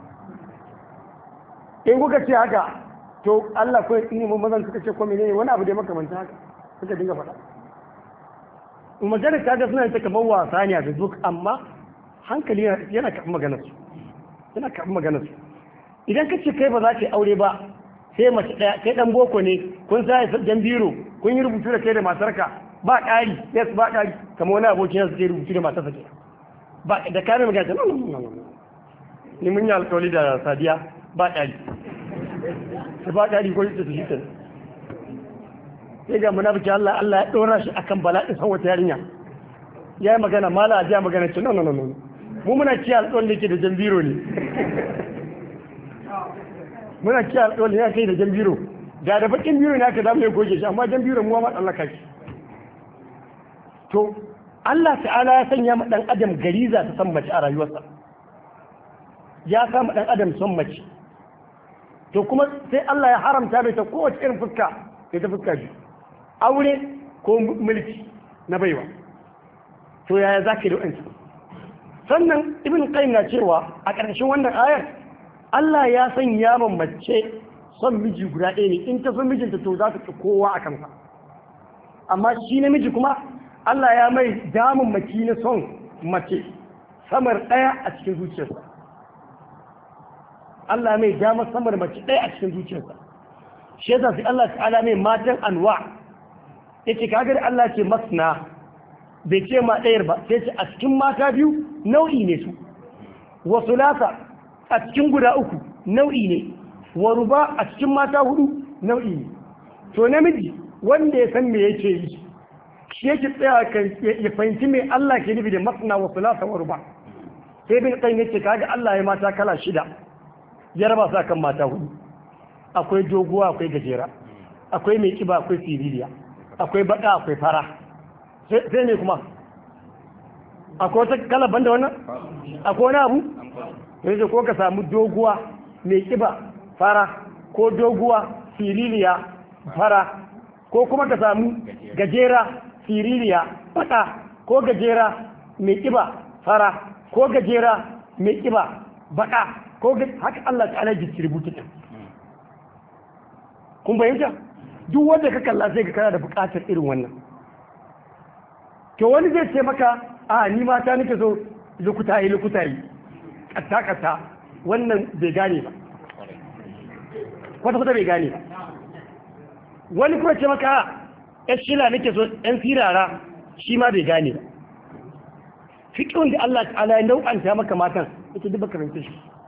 in kuka ce haka to Allah ko ya tsini mu mazan suka ce ko menene wani abu da makamanta haka suka dinga faɗa magana kaga suna ta kamar wasa ne a Facebook amma hankali yana kafin maganar su yana kafin maganar su idan ka ce kai ba za ka aure ba sai mace ɗaya kai ɗan boko ne kun sa jan biro kun yi rubutu da kai da matarka ba ƙari yes ba ƙari kamar wani abokin yanzu ke rubutu da matarsa ke ba da kare magana ta ni mun yi alƙawari da Sadiya ba ƙari sai ba ƙari ko ita su shi ta sai ga munafiki Allah ya ɗora shi akan bala'in san wata yarinya ya yi magana mala a jiya magana ce no mu muna ci alƙawarin da ke da jan biro ne muna ci alƙawarin ya kai da jan biro da bakin biro ne aka damu ya goge shi amma jan biro mu ma tsallaka shi to Allah ta'ala ya sanya ma dan adam gariza ta san mace a rayuwarsa ya sa ma dan adam son mace to kuma sai Allah ya haramta mai ta kowace irin fuska sai ta fuska ji aure ko mulki na baiwa to yaya za ka yi da wa'ansu sannan ibn qayyim na cewa a ƙarshen wannan ayar Allah ya sanya ma mace son miji guda ɗaya ne in ta son mijinta to za ta ci kowa a kansa amma shi namiji kuma Allah ya mai damun maki na son mace samar ɗaya a cikin zuciyarsa Allah mai damar samar mace ɗaya a cikin zuciyarsa shi yasa sai Allah ta'ala mai matan anwa yace kaga da Allah ce masna bai ce ma ɗayar ba sai ce a cikin mata biyu nau'i ne su wa sulasa a cikin guda uku nau'i ne wa ruba a cikin mata hudu nau'i ne to namiji wanda ya san me yake yi shi yake tsaya kan ya fahimci me Allah ke nufi da masna wa sulasa wa ruba sai bin kai yace kaga Allah ya mata kala 6 ya raba su akan mata hudu akwai doguwa akwai gajera akwai mai kiba akwai siririya akwai baka akwai fara sai ne kuma akwai wata kala banda wannan akwai wani abu yanzu ko ka samu doguwa mai kiba fara ko doguwa siririya fara ko kuma ka samu gajera siririya baka ko gajera mai kiba fara ko gajera mai kiba baka ko haka Allah ta'ala distribute din kun bayyana duk wanda ka kalla sai ka kana da buƙatar irin wannan to wani zai ce maka a ni mata nake so lokuta yi kata wannan bai gane ba kwata bai gane ba wani kuma ce maka yan shila nake so yan firara shi ma bai gane ba fiƙin da Allah ta'ala ya nau'anta maka matan ita duk baka bance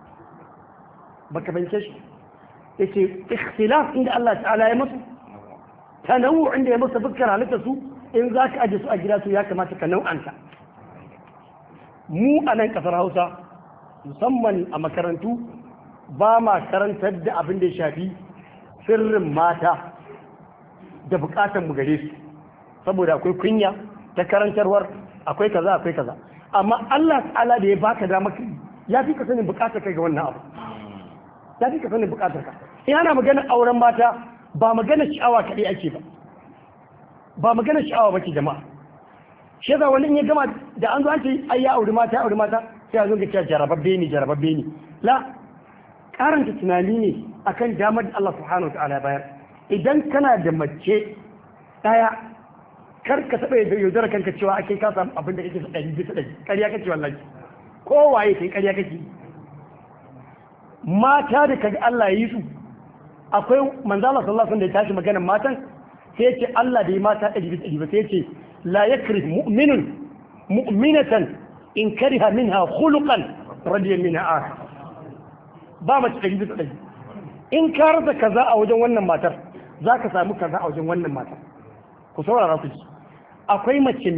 shi yace ikhtilaf inda Allah ta'ala ya musu tanawu inda ya musu fuskar halitta su in za ka aje su a gida su ya kamata ka nau'anta mu a nan kasar Hausa musamman a makarantu ba ma karantar da abin da ya shafi sirrin mata da bukatan mu gare su saboda akwai kunya ta karantarwar akwai kaza amma Allah ta'ala da ya baka dama ya fi ka sanin bukatar kai ga wannan abu ya fi ka sanin bukatar ka in ana magana auren mata ba magana sha'awa kaɗai ake ba magana sha'awa ba ke jama'a shi yasa wani in ya gama da an zo an ce ai ya auri mata sai a zo ga cewa jarababbe ne la karanta tunani ne akan damar da Allah subhanahu wataala bayar idan kana da mace daya kar ka taɓa yaudara kanka cewa ake ka samu abin da kake so 100% ƙarya kake wallahi kowaye kai ƙarya kake mata da kaga Allah ya yi su akwai manzo Allah sallallahu alaihi wasallam da ya tashi maganar matan sai yace Allah da ya mata 100% sai yace la yakri mu'minun mu'minatan in kariha minha khuluqan radiya minha akhar ba mace 100% in ka rasa kaza a wajen wannan matar zaka samu kaza a wajen wannan matar ku saurara ku ji akwai mace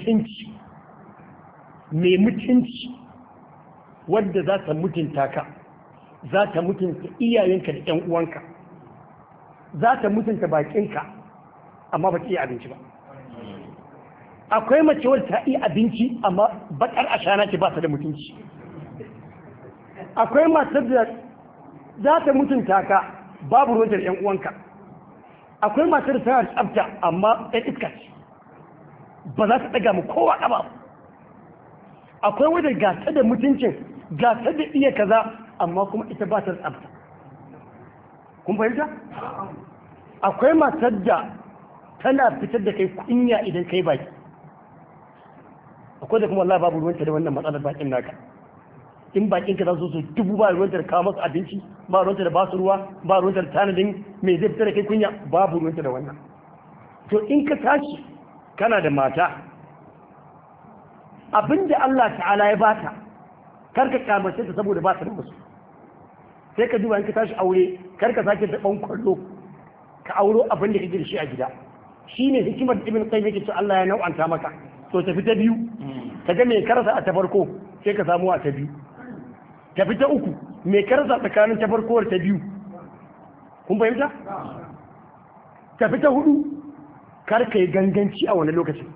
mai mutunci wadda za ta mutunta ka za ta mutunta iyayenka da ƴan uwanka za ta mutunta bakinka amma ba ta iya abinci ba akwai mace wadda ta iya abinci amma bakar ashana ce ba ta da mutunci akwai matar da za ta mutunta ka babu ruwan da ƴan uwanka akwai matar da tana da tsafta amma ɗan iska ce ba za ta ɗaga mu kowa ƙaba akwai wadda gata da mutuncin gata da iya kaza amma kuma ita ba ta da tsafta kun fahimta akwai matar da tana fitar da kai kunya idan kai baki akwai da kuma Allah babu ruwanta da wannan matsalar bakin naka in bakin ka za su dubu ba ruwanta da kawo masu abinci ba ruwanta da basu ruwa ba ruwanta da tanadin mai zai fitar da kai kunya babu ruwanta da wannan to in ka tashi kana da mata abinda Allah ta'ala ya bata karka kyamace ta saboda ba ta da musu sai ka duba in ka tashi aure karka sake da ban kwallo ka auro abin da kake da shi a gida shine hikimar ibn qayyim yake cewa Allah ya nau'anta maka to tafi ta biyu ka ga me karasa a ta farko sai ka samu a ta biyu tafi ta uku me karasa tsakanin ta farko da ta biyu kun fahimta tafi ta hudu kar ka yi ganganci a wani lokacin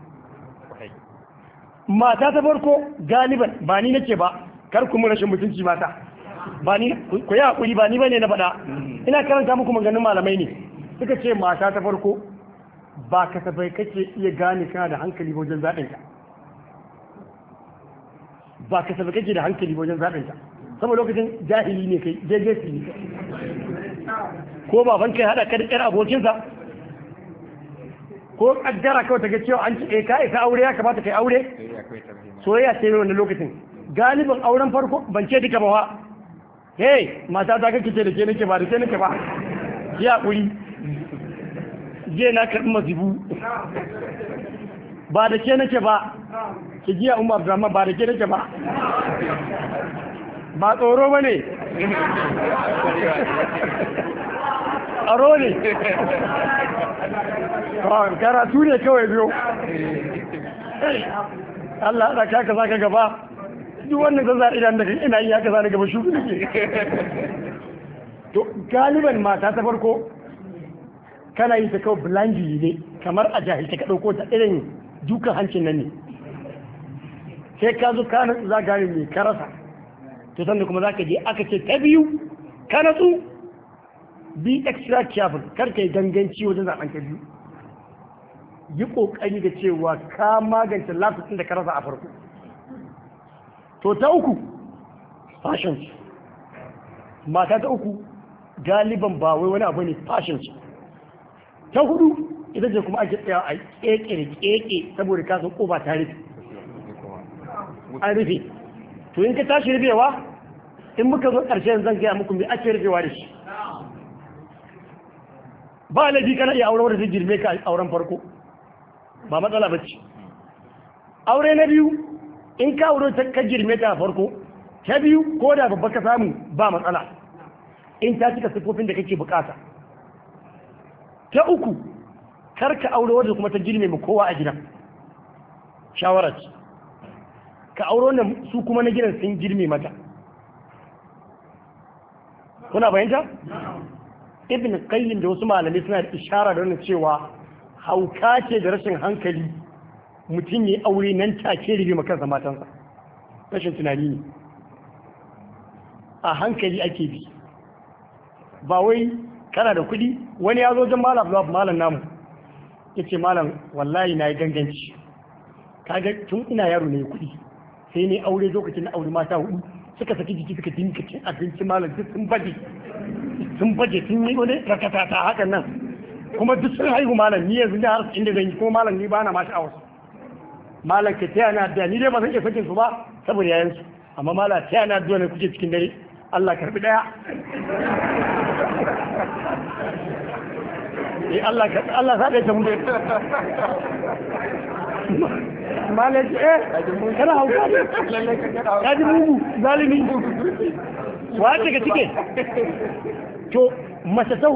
mata ta farko galiban ba ni nake ba kar kuma rashin mutunci mata ba ni ku yi hakuri ba ni bane na faɗa ina karanta muku maganganun malamai ne suka ce mata ta farko ba kasafai kake iya gane kana da hankali wajen zaɓinta ba kasafai kake da hankali wajen zaɓinta saboda lokacin jahili ne kai jejesi ne ko baban kai haɗa ka da ƴar abokinsa ko kaddara kawai ta ga cewa an ce ka isa aure ya kamata kai aure soyayya ce ne wannan lokacin galibin auren farko ban ce duka ba hey mata ta kake ce da ke nake ba da ke nake ba ya kuri je na karɓi masifu ba da ke nake ba ki jiya umar abdurrahman ba da ke nake ba ba tsoro ba ne aro ne karatu ne kawai biyo Allah da ka za ka gaba duk wannan zan idan da ina yi haka za gaba shugu nake to galiban mata ta farko kana yin ta kawai blindly ne kamar a jahilta ka ɗauko ta irin dukan hancin nan ne sai ka zo ka natsu za gane mai ka rasa to sannan kuma za ka je aka ce ta biyu ka natsu be extra careful kar ka yi ganganci wajen zaɓen ta biyu yi ƙoƙari da cewa ka magance lafiyar da ka rasa a farko to ta uku fashion ce mata ta uku galiban ba wai wani abu ne fashion ce ta hudu ita ce kuma ake tsaya a keke saboda kasan ƙofa ta rufe an rufe to in ka tashi rufewa in muka zo ƙarshen zan gaya muku mai ake rufewa da shi ba laifi kana iya auren wadda zai girme ka auren farko ba matsala ba ce aure na biyu in ka aure ta ka girme ta farko ta biyu ko da babba ka samu ba matsala in ta cika siffofin da kake bukata ta uku kar ka aure wadda kuma ta girme mu kowa a gidan shawarar ka aure wanda su kuma na gidan sun girme mata kuna bayanta ibn qayyim da wasu malamai suna da ishara da wannan cewa hauka ce da rashin hankali mutum ya aure nan take ribe makansa matansa rashin tunani ne a hankali ake bi ba wai kana da kuɗi wani ya zo jan malam namu ya ce malam wallahi na yi ganganci kaga tun ina yaro ne kuɗi sai ne aure lokacin na aure mata hudu suka saki jiki suka dinka cin abinci malam duk sun baje sun yi wani rakata ta hakan nan kuma duk sun haihu malam ni yanzu da har inda zan yi kuma malam ni ba na mashi awas malam ka taya na da ni dai ba zan iya sakin su ba saboda yayan su amma malam taya na da ne kuke cikin dare Allah karbi daya Allah sa da ta mu malam kana hauka ka ji mugu zalimi wace ka cike to mace ta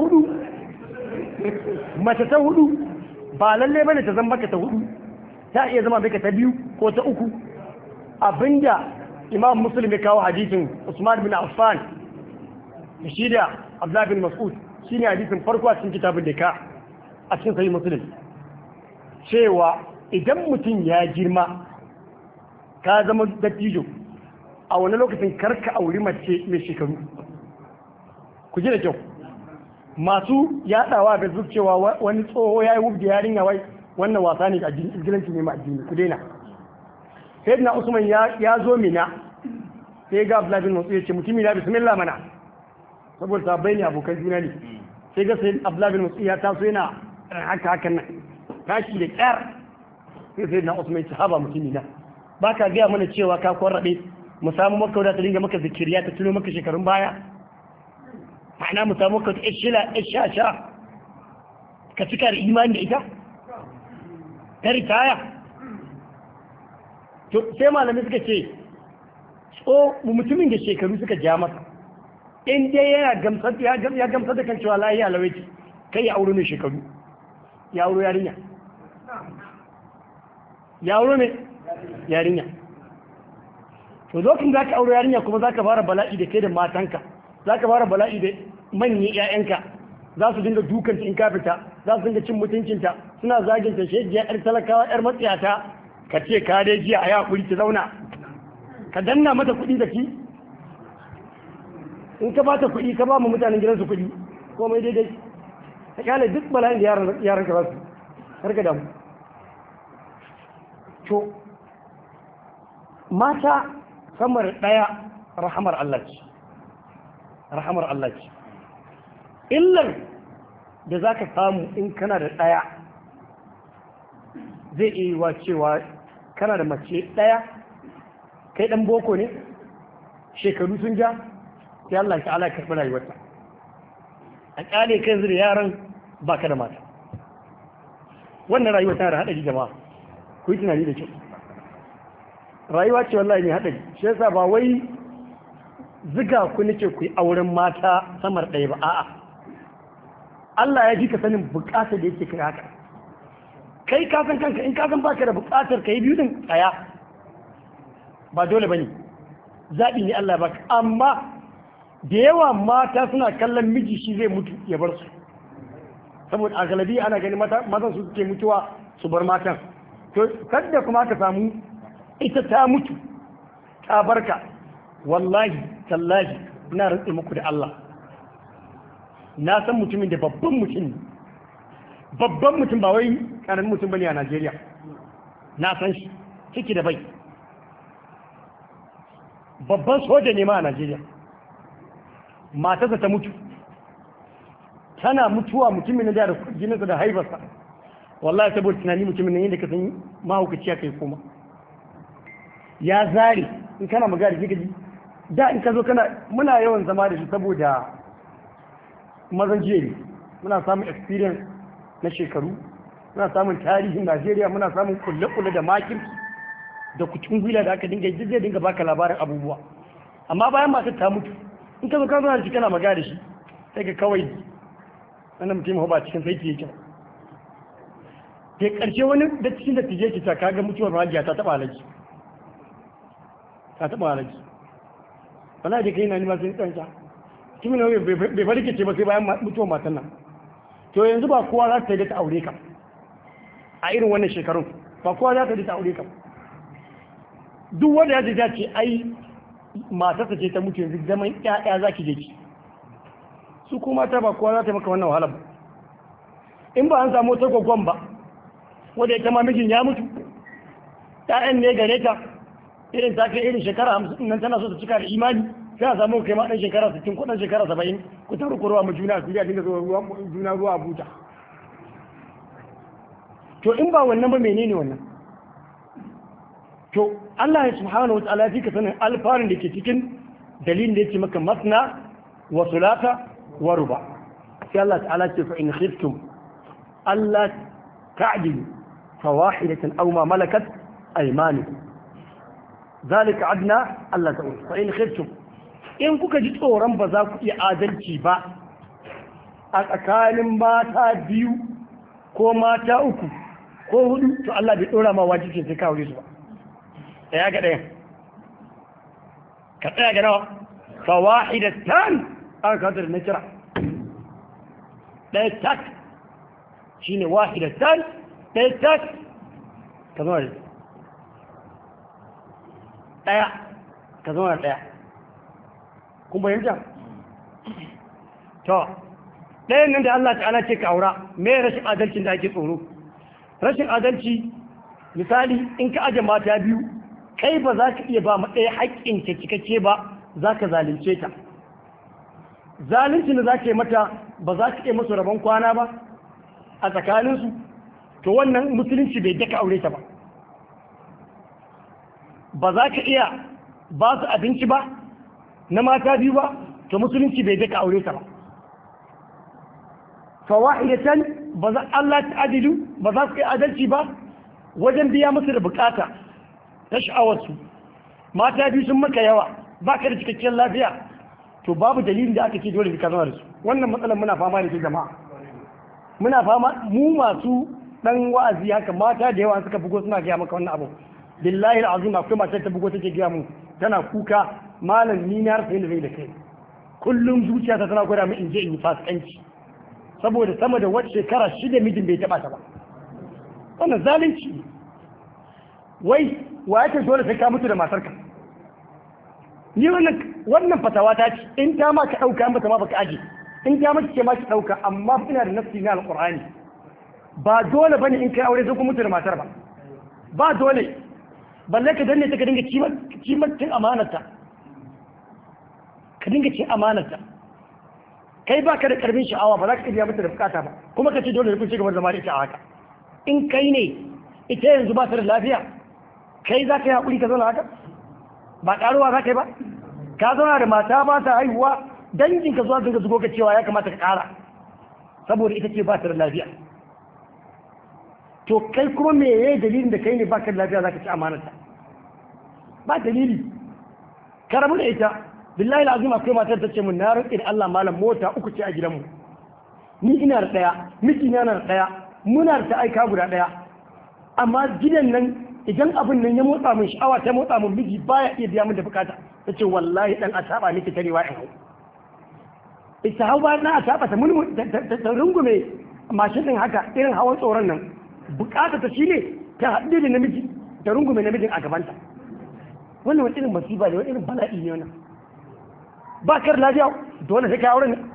hudu ba lalle bane ta zama ka ta hudu ta iya zama baka ta biyu ko ta uku abinda imam muslim ya kawo hadisin Usman bin Affan shi da Abdullah bin Mas'ud shine hadisin farko a cikin kitabun da ka a cikin sahih muslim cewa idan mutum ya girma ka zama dattijo a wani lokacin karka auri mace mai shekaru ku ji da kyau masu yaɗawa da cewa wani tsoho ya yi wubda yarinya wai wannan wasa ne a gilanci ne ma addini ku daina sai na usman ya zo mina sai ga abdullahi bin masu ya ce mutumi na bismillah mana saboda sabai ne abokan juna ne sai ga sai abdullahi bin masu ya taso yana hakan nan tashi da kyar sai na usman ya ce haba mutumi na ba ka gaya mana cewa ka kwarrabe mu samu maka wadata dinga maka zikiriya ta tuno maka shekarun baya ma'ana mu samu maka sha ka cika da imani da ita ta ritaya to sai malami suka ce mutumin da shekaru suka ja masa in dai yana ya gamsar da kan cewa lahiya lawaiti kai ya auro mai shekaru ya auro yarinya to lokacin za ka auro yarinya kuma za ka fara bala'i da kai da matanka za ka fara bala'i da manyan 'ya'yanka za su dinga dukanta in ka fita za su dinga cin mutuncinta suna zaginta shejiya 'yar talakawa 'yar matsayata ka ce ka dai jiya a yi haƙuri ki zauna ka danna mata kuɗi da ki in ka bata kuɗi ka ba mu mutanen gidansu kuɗi komai daidai ka kyale duk bala'in da yaran ka ba su har ka damu to mata samar ɗaya rahamar Allah ce illar da za ka samu in kana da ɗaya zai iya wa cewa kana da mace ɗaya kai ɗan boko ne shekaru sun ja sai Allah ta'ala karɓi rayuwarta a ƙyale kan zira yaran ba ka da mata wannan rayuwa tana da haɗari jama'a ku yi tunani da kyau rayuwa ce wallahi mai haɗari shi yasa ba wai ziga ku nake ku yi auren mata samar ɗaya ba a'a Allah ya ji ka sanin buƙatar da yake kai haka kai ka san kanka in ka san baka da buƙatar ka yi biyu din tsaya ba dole bane zaɓi ne Allah baka amma da yawa mata suna kallon miji shi zai mutu ya bar su saboda a galibi ana gani mazan su suke mutuwa su bar matan. To kadda kuma ka samu ita ta mutu ta barka, wallahi tallahi ina rantse muku da Allah, na san mutumin da babban mutum ba wai karamin mutum bane a Najeriya, na san shi ciki da bai, babban soja ne ma a Najeriya, matarsa ta mutu, tana mutuwa mutumin da jininsa da haifarsa, wallahi saboda tunani mutumin nan yadda ka san mahaukaci ya kai koma ya zare. In kana magana da gaji da in ka zo muna yawan zama da shi saboda mazan jiya ne, muna samun experience na shekaru, muna samun tarihin Najeriya, muna samun kulle-kulle da makirki da kucin gwila da aka dinga yi, zai dinga baka labarin abubuwa. Amma bayan matar ta mutu, in ka zo ka zana da shi kana magana da shi sai ka kawai wannan mutum ba cikin saiti yake ba. Ke karshe wani da cikin da tije ki ta kaga mutuwar rajiya ta taba alaji, wala da kai na ni ma sai tsanta kimi ne bai farke ce ba sai bayan mutuwar matan nan. To yanzu ba kowa za ta yi da ta aure ka a irin wannan shekarun, ba kowa za ta yi da ta aure ka. Duk wanda ya ce ai matarsa ce ta mutu yanzu zaman ƴaƴa za ki je ki, su kuma ta ba kowa za ta yi maka wannan wahala ba. In ba an samu wata gwaggon ba wadda ita ma mijin ya mutu, ƴaƴan ne gare ta irin ta kai irin shekara 50 nan tana so ta cika da imani, sai a samu kai ma ɗan shekara 60 ko ɗan shekara 70 ku ta rukurwa mu juna su ya dinga zuwa juna ruwa a buta. To in ba wannan ba menene wannan? To Allah ya subhanahu wataala fi ka sanin alfarin da ke cikin dalilin da yake maka masna wa sulata wa ruba. Sai Allah ta'ala ce fa in khiftum alla ta'dilu fawahidatan aw ma malakat aymanukum zalika adna Allah ta'ala fa in khiftum, in kuka ji tsoron ba za ku iya adalci ba a tsakanin mata biyu ko mata uku ko hudu, to Allah bai dora ma wajibi sai ka aure su ba. Tsaya ga ɗayan, ka tsaya ga nawa, fa wahidatan an ka da na kira ɗaya tak shine wahidatan, ɗaya tak ka zama da ɗaya, ka zama da ɗaya. Kun bayyanta? To ɗayan nan da Allah ta'ala ce ka aura, me rashin adalcin da ake tsoro? Rashin adalci misali in ka aje mata biyu, kai ba za ka iya ba ma ɗaya haƙƙin ta cikakke ba, za ka zalunce ta. Zaluncin da za ka yi mata ba za ka iya masu rabon kwana ba a tsakaninsu, to wannan musulunci bai daka aure ta ba. Ba za ka iya ba su abinci ba na mata biyu ba, to musulunci bai daka aure ta ba. Fawa'idatan ba za Allah ta adilu, ba za su yi adalci ba wajen biya musu da bukata ta sha'awarsu. Mata biyu sun maka yawa, ba ka da cikakken lafiya, to babu dalilin da aka ce dole ka zama da su. Wannan matsalar muna fama da su jama'a, muna fama mu masu dan wa'azi haka, mata da yawa suka bugo suna gaya maka wannan abu. Billahi al'azim akwai matar ta bugo take gaya mu, tana kuka, malam ni na rasa yadda zai da kai, kullum zuciya ta tana gwada mu in je in yi fasikanci saboda sama da wata shekara 6 mijin bai taba ta ba. Wannan zalunci. Wai wa yake dole sai ka mutu da matarka? Ni wannan fatawa ta ce in ta ma ka dauka, in ba ta ma baka aje, in ta mace ce ma ki dauka, amma ina da nafsi na alqur'ani, ba dole bane in kai aure sai ku mutu da matar ba, ba dole. Balle ka danne ta ka dinga cin amanarta, ka dinga cin amanarta. Kai ba ka da karbin sha'awa, ba za ka biya mata da bukata ba, kuma ka ce dole da kun ci gaba da zama da ita a haka. In kai ne ita yanzu ba ta da lafiya, kai za ka yi haƙuri ka zauna haka? Ba ƙaruwa za ka yi ba? Ka zauna da mata ba ta haihuwa, dangin ka zuwa dinga zugo ka cewa ya kamata ka ƙara saboda ita ce ba ta da lafiya. To kai kuma me ya yi dalilin da kai ne ba ka da lafiya za ka ci amanarta? Ba dalili. Ka rabu da ita. Billahi al'azim akwai matar ta ce mun na rantsi da Allah malam mota 3 ce a gidanmu. Ni ina da 1, miki na da 1, muna da ta aika guda 1. Amma gidan nan idan abin nan ya motsa min sha'awa, ta motsa min miji baya iya biya min da bukata, ta ce wallahi dan asaba nake tarewa in hau. Ita hau ba na asaba ta rungume mashin din haka irin hawan tsoron nan bukata ta shine ta haɗe da namiji da rungume namijin a gabanta. Wannan wani irin masifa ne, wani irin bala'i ne wannan. Ba kar lafiya dole sai ka aure ne,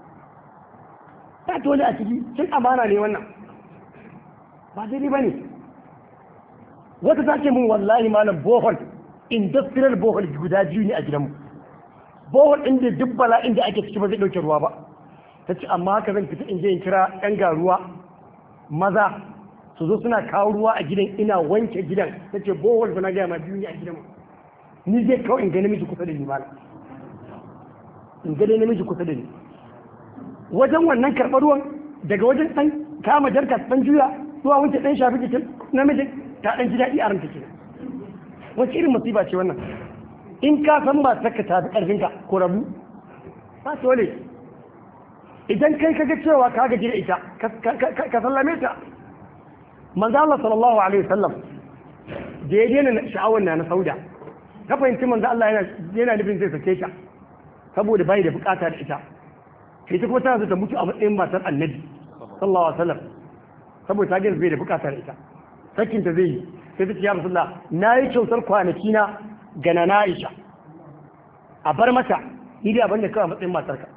ba dole a ciki, cin amana ne wannan, ba daidai ba ne. Wata ta ce mun wallahi malam bohol, industrial bohol guda biyu ne a gidanmu, bohol inda duk bala'in da ake ciki ba zai ɗauke ruwa ba. Ta ce amma haka zan fita in je in kira ɗan garuwa maza su zo suna kawo ruwa a gidan, ina wanke gidan. Ta ce bohol ba na gaya ma biyu ne a gidanmu, ni zai kawai in ga namiji kusa da ni malam, in ga dai namiji kusa da ni. Wajen wannan karɓar ruwan daga wajen ɗan kama jarka ɗan juya zuwa wanke ɗan shafi jikin namijin, ta ɗan ji daɗi a ranta kenan. Wace irin masifa ce wannan? In ka san ba saka ta fi ƙarfinka ko rabu ba dole. Idan kai kaga cewa ka gaji da ita ka sallame ta. Manzo Allah sallallahu alaihi wasallam da ya daina sha'awar na Sauda, ka fahimci manzo Allah yana nufin zai sake ta saboda bai da bukata da ita. Ita kuma tana so ta mutu a matsayin matar Annabi sallallahu alaihi wasallam saboda ta gina bai da bukata da ita. Sakin ta zai yi, sai ta ce ya Rasulullah, na yi kyautar kwanaki na ga na Aisha, a bar mata ni dai abin da kawai matsayin matarka.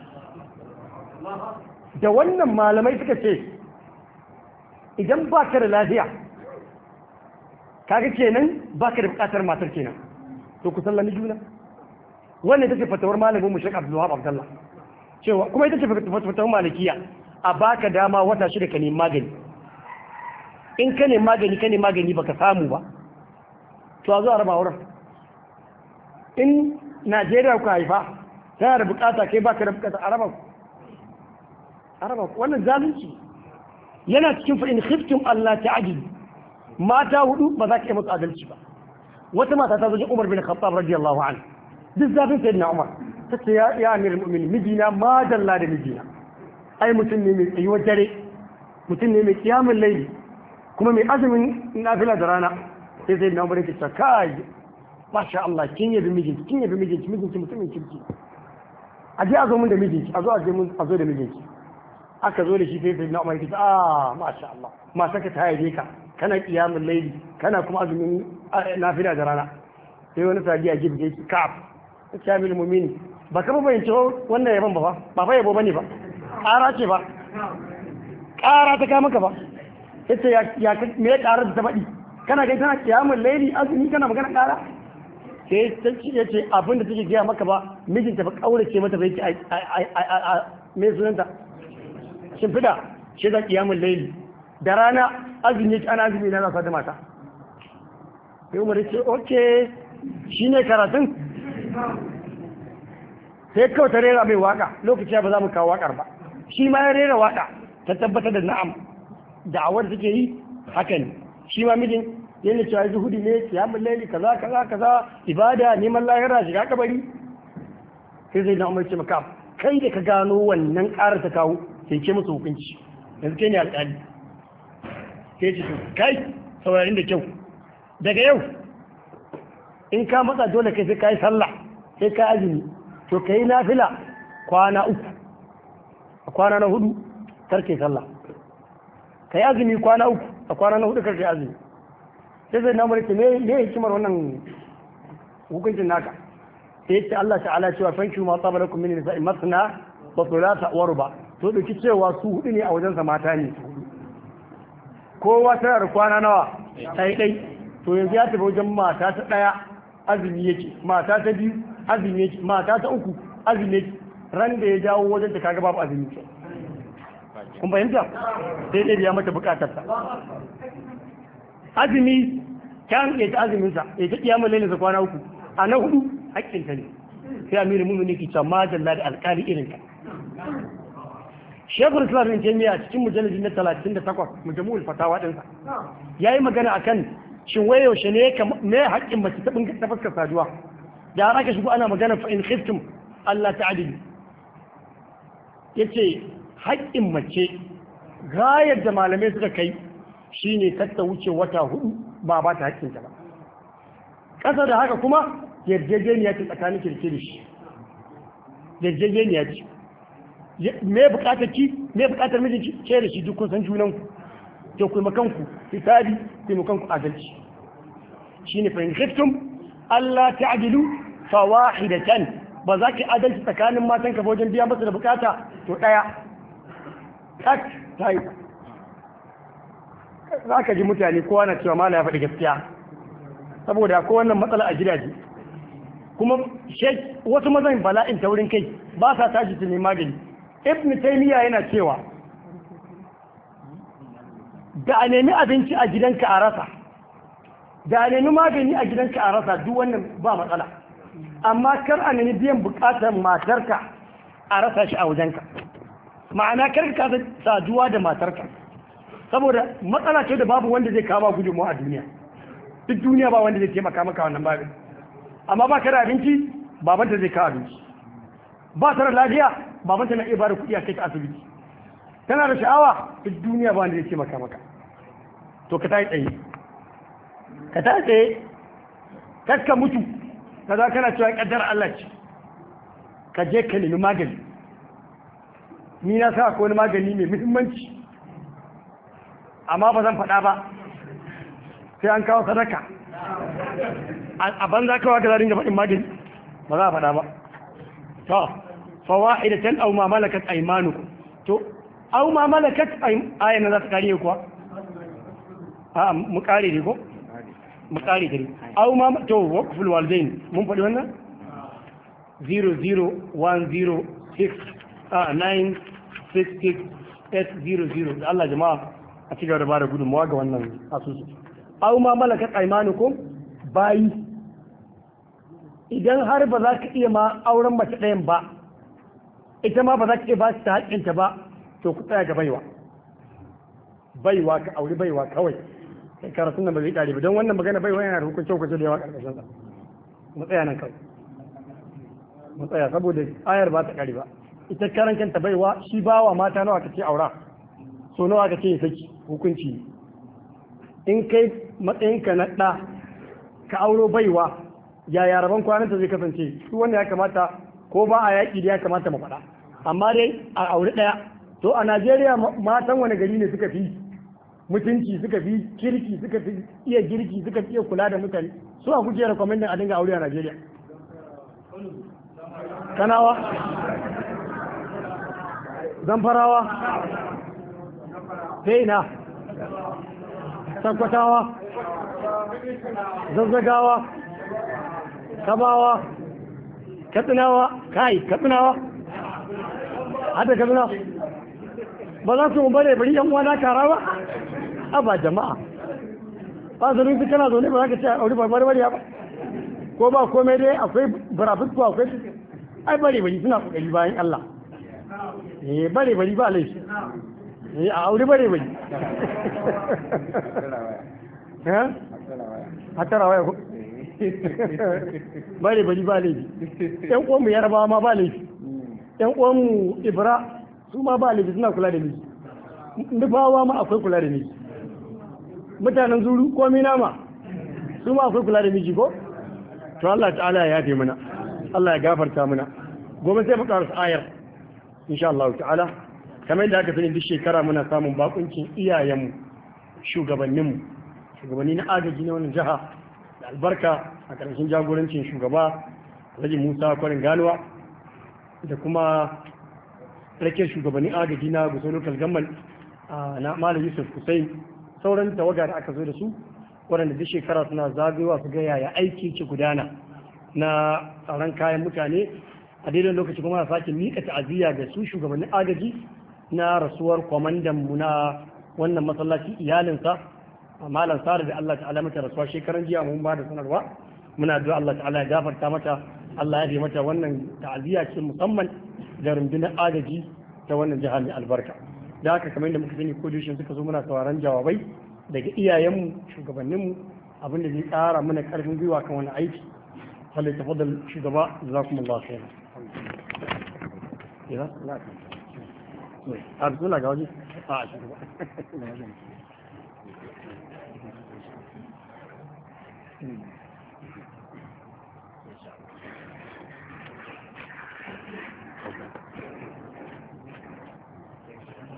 Da wannan malamai suka ce idan ba ka da lafiya kaga kenan ba ka da bukatar matar kenan, to ku sallami juna. Wannan ita ce fatawar malamin mu Sheikh Abdul Wahab Abdullah, cewa kuma ita ce fatawar malikiya, a baka dama wata shida ka nemi magani. In ka nemi magani baka samu ba, to a zo a raba wurin. In Najeriya ku haifa tana da bukata kai baka da bukata, a raba ku. Wannan zalunci yana cikin fa in khiftum Allah ta'dilu, mata hudu ba za ka yi musu adalci ba. Wata mata ta zo ji Umar bin Khattab radiyallahu anhu, duk zafin sayyidina Umar, ta ce ya amirul mu'minin, mijina ma dalla da mijina, ai mutum ne mai tsayuwar dare, mutum ne mai kiyamun laili, kuma mai azumin nafila da rana. Sai sayyidina Umar ya ce kai masha Allah, kin yabi mijinki mutumin kirki, a je a zo mun da mijinki, a zo da mijinki. Aka zo da shi sai na Umar kita masha Allah, ma saka ta yabe ka, kana kiyamul laili, kana kuma azumin nafila da rana. Sai wani sahabi a gefe yake Ka'ab, kamil mu'mini, ba ka bayyance wannan yaban ba fa yabo bane ba, ƙara ce ba, ƙara ta kama ka ba. Yace ya me ya ƙara da ta faɗi, kana ga tana kiyamul laili azumi kana magana ƙara. Sai ya ce abin da take gaya maka ba, mijinta ba kaurace mata ba, yake me sunanta shimfiɗa shi za kiyamun laili, da rana azumi yake, ana azumi na nasa da mata. Sai Umar ya ce ok, shi ne karatun. Sai kawai ta rera mai waka, lokaci ba za mu kawo wakar ba, shi ma ya rera waka ta tabbatar da na'am da'awar take yi haka ne. Shi ma mijin yana cewa zuhudi ne, kiyamun laili, kaza ibada, neman lahira, shiga kabari. Sai zai na Umar ce maka, kai da ka gano wannan ƙarar ta kawo, sai ce musu hukunci, yanzu kai ne alƙali. Sai ce to kai saurarin da kyau, daga yau in ka matsa dole kai sai ka yi sallah, sai ka azumi, to ka yi nafila kwana 3, a kwana na 4 karke sallah, ka yi azumi kwana 3, a kwana na 4 karke azumi. Sai zai na mulki me hikimar wannan hukuncin naka? Sai yace Allah ta'ala cewa fanki ma tsaba lakum min nisa'i masna wa thulatha wa ruba, to dauki cewa su hudu ne a wajen sa mata ne, kowa tana da kwana nawa dai, to yanzu ya tafi wajen mata ta daya azumi yake, mata ta biyu azumi yake, mata ta uku azumi yake. Ran da ya jawo wajen ta kaga babu azumi, kun fahimta? Sai dai biya mata bukatarsa. Azumi kan ya ta azumin sa, ya ta kiyamul lailin sa kwana 3, a na 4 hakkin ta ne. Sai amiru mu'minin ki ce ma dalla da alƙali irin ka. Shekul Islam Ibn Taymiyyah cikin mujalladi na 38 Majmu'ul Fatawa din sa yayi magana akan shin waye yaushe ne me haƙƙin mace ta fuskar saduwa, da har aka shigo ana magana fa in khiftum Allah ta'dilu. Yace haƙƙin mace gayar da malamai suka kai shine kar ta wuce wata 4 ba ta haƙƙinta ba. Ƙasa da haka kuma yarjejeniya ce tsakanin kirki da shi, yarjejeniya ce me bukatar ki me bukatar mijinki ce da shi duk kun san junan ku to ku makanku hisabi ku makanku adalci shine fa in khiftum alla ta'dilu fawahidatan ba za ki adalci tsakanin matan ka wajen biya masa da bukata to daya tak tai za ka ji mutane kowa na cewa mala ya faɗi gaskiya saboda ko wannan matsala a gidaje kuma wasu mazan bala'in taurin kai ba sa tashi su nemi magani ibn taymiya yana cewa da a nemi abinci a gidanka a rasa da a nemi magani a gidanka a rasa duk wannan ba matsala amma kar a nemi biyan bukatar matarka a rasa shi a wajenka ma'ana kar ka saduwa da matarka saboda matsala ce da babu wanda zai kama gudunmu a duniya duk duniya ba wanda zai taimaka maka wannan babin amma ba ka da abinci babanta zai kawo abinci ba ta da lafiya babanta na iya ba da kuɗi a kai ta asibiti tana da sha'awa duk duniya ba wanda zai taimaka maka to ka tayi tsaye ka tayi tsaye kakka mutu kaza kana cewa kaddar Allah ce ka je ka nemi magani ni na sa akwai wani magani mai muhimmanci amma ba zan faɗa ba sai an kawo sadaka a banza kawai ka zarin gaba in magani ba za a faɗa ba to fawahidatan aw ma malakat aymanukum to aw ma malakat ayyana za ta kare kuwa a mu kare ne ko mu kare dare aw ma to waqful walidain mun faɗi wannan 00106966800 da Allah jama'a a cigaba da bada gudunmawa ga wannan asusu aw ma malakat aymanukum bayi idan har ba za ka iya ma auren mace ɗayan ba ita ma ba za ka iya ba su ta haƙƙinta ba to ku tsaya ga baiwa ka auri baiwa kawai kai karatun nan ba zai ƙare ba don wannan magana baiwa yana da hukunce da yawa ƙarƙashin sa mu tsaya nan kawai mu tsaya saboda ayar ba ta ƙare ba ita karan kanta baiwa shi bawa mata nawa kake aura so nawa kake saki hukunci in kai matsayinka na ɗa ka auro baiwa yaya rabon kwananta zai kasance su wanda ya kamata ko ba a yaƙi da ya kamata mu faɗa amma dai a aure ɗaya to a Najeriya matan wani gari ne suka fi mutunci suka fi kirki suka fi iya girki suka fi iya kula da mutane su a kuke rekomendin a dinga aure a Najeriya Kanawa Zamfarawa sai ina Sakkwatawa Zazzagawa Kabawa Katsinawa Katsinawa hada Katsina ba za su bare bari yan uwana kara ba a ba jama'a ba zarin su kana zaune ba za ka ce aure ba bari ba ko ba komai dai akwai barafit ko akwai ai bari suna kokari bayan Allah bari ba laifi a aure bari hatara waya ko bari ba laifi yan uwanmu yarabawa ma ba laifi yan uwanmu ibra su ma ba laifi suna kula da miji nufawa ma akwai kula da miji mutanen zuru ko nama su ma akwai kula da miji ko to Allah ta'ala ya yafe mana Allah ya gafarta mana gobe sai mu karasa ayar insha Allah ta'ala kamar yadda aka sani duk shekara muna samun bakuncin iyayenmu shugabanni na agaji na wannan jiha da albarka a ƙarshen jagorancin shugaba Alhaji Musa Kwarin Ganuwa da kuma rake shugabannin agaji na Gusau Local Government na Malam Yusuf Hussein sauran tawaga da aka zo da su waɗanda duk shekara suna zagayowa su ga yaya aiki ke gudana na tsaron kayan mutane a daidai lokaci kuma na sake miƙa ta'aziyya ga su shugabannin agaji na rasuwar kwamandan mu na wannan masallaci iyalinsa malam sare da Allah ta'ala mata rasuwa shekaran jiya mun ba da sanarwa muna addu'a Allah ta'ala ya gafarta mata Allah ya bi mata wannan ta'aziyya ce musamman da rundunar agaji ta wannan jiha mai albarka da haka kamar yadda muka sani ko dushin suka zo muna sauraron jawabai daga iyayenmu shugabanninmu abinda zai ƙara mana ƙarfin gwiwa kan wani aiki falle tafaddal shugaba jazakumullahu khairan ya la a bismillah ga waje a shugaba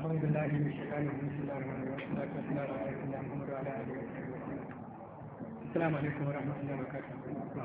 أعوذ بالله من الشيطان الرجيم بسم الله الرحمن الرحيم والصلاة والسلام على سيدنا محمد وعلى آله وصحبه السلام عليكم ورحمة الله وبركاته.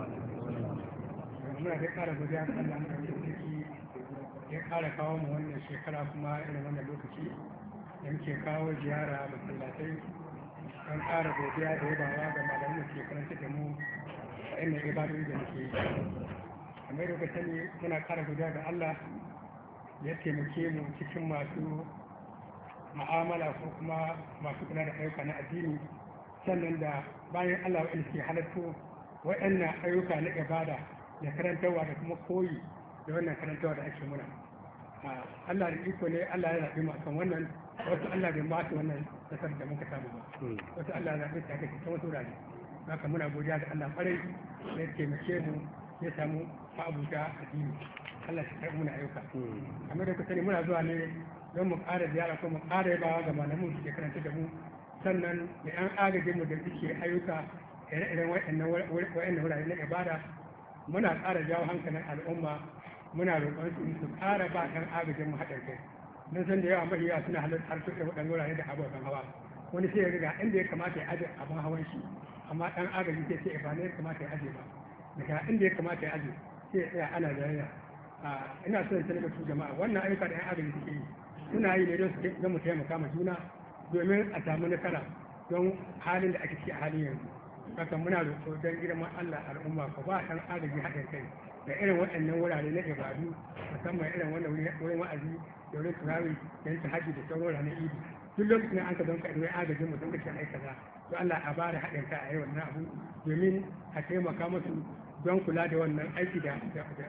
muna dai ƙara godiya ga Allah mai ciki ya ƙara kawo mu wannan shekara kuma irin wannan lokaci da muke kawo ziyara masallatai don ƙara godiya da yabawa ga malamin da ke karanta da mu a inda ibadodi da muke yi. Kamar yadda kuka sani muna ƙara godiya ga Allah ya taimake mu cikin masu ma'amala ko kuma masu kula da ayyuka na addini, sannan da bayan Allah waɗanda ke halatto waɗannan ayyuka na ibada da karantarwa da kuma koyi da wannan karantarwa da ake muna. Allah da iko ne Allah ya zaɓi mu akan wannan, wasu Allah bai ba su wannan nasar da muka samu ba, wasu Allah ya zaɓi ta aka cikin wasu wurare. Haka muna godiya da Allah ƙwarai da ya taimake mu ya samu ma'abuta addini. Allah shi karɓi muna ayyuka. Kamar da ku sani muna zuwa ne don mu ƙara ziyara ko mu ƙara yabawa ga malamin da ke karanta da mu, sannan da 'yan agajin mu da suke ayyuka ire-iren waɗannan wurare na ibada. Muna ƙara jawo hankalin al'umma, muna roƙon su ƙara ba ɗan agajin mu haɗin kai. Don san da yawa mahiya suna halartar da waɗannan wurare da ababen hawa. Wani sai ya riga inda ya kamata ya aje abin hawan shi, amma ɗan agaji sai ce ba ne ya kamata ya aje ba. Daga inda ya kamata ya aje sai ya tsaya ana jayayya. Ina son sanar da su jama'a wannan ayyuka da 'yan agaji suke yi suna yi ne don mu taimaka ma juna domin a samu nasara don halin da ake ciki a halin yanzu. Haka muna roƙo don girman Allah al'umma ko ba ɗan agaji haɗin kai da irin waɗannan wurare na ibadu, musamman irin wannan wurin wa'azi da wurin turawi da yin haji da sauran wuraren idi. Duk lokacin an ka don ka ɗauki agajin mu don ka ce aikata to Allah a bada haɗin kai a yi wannan abu domin a taimaka musu don kula da wannan aiki da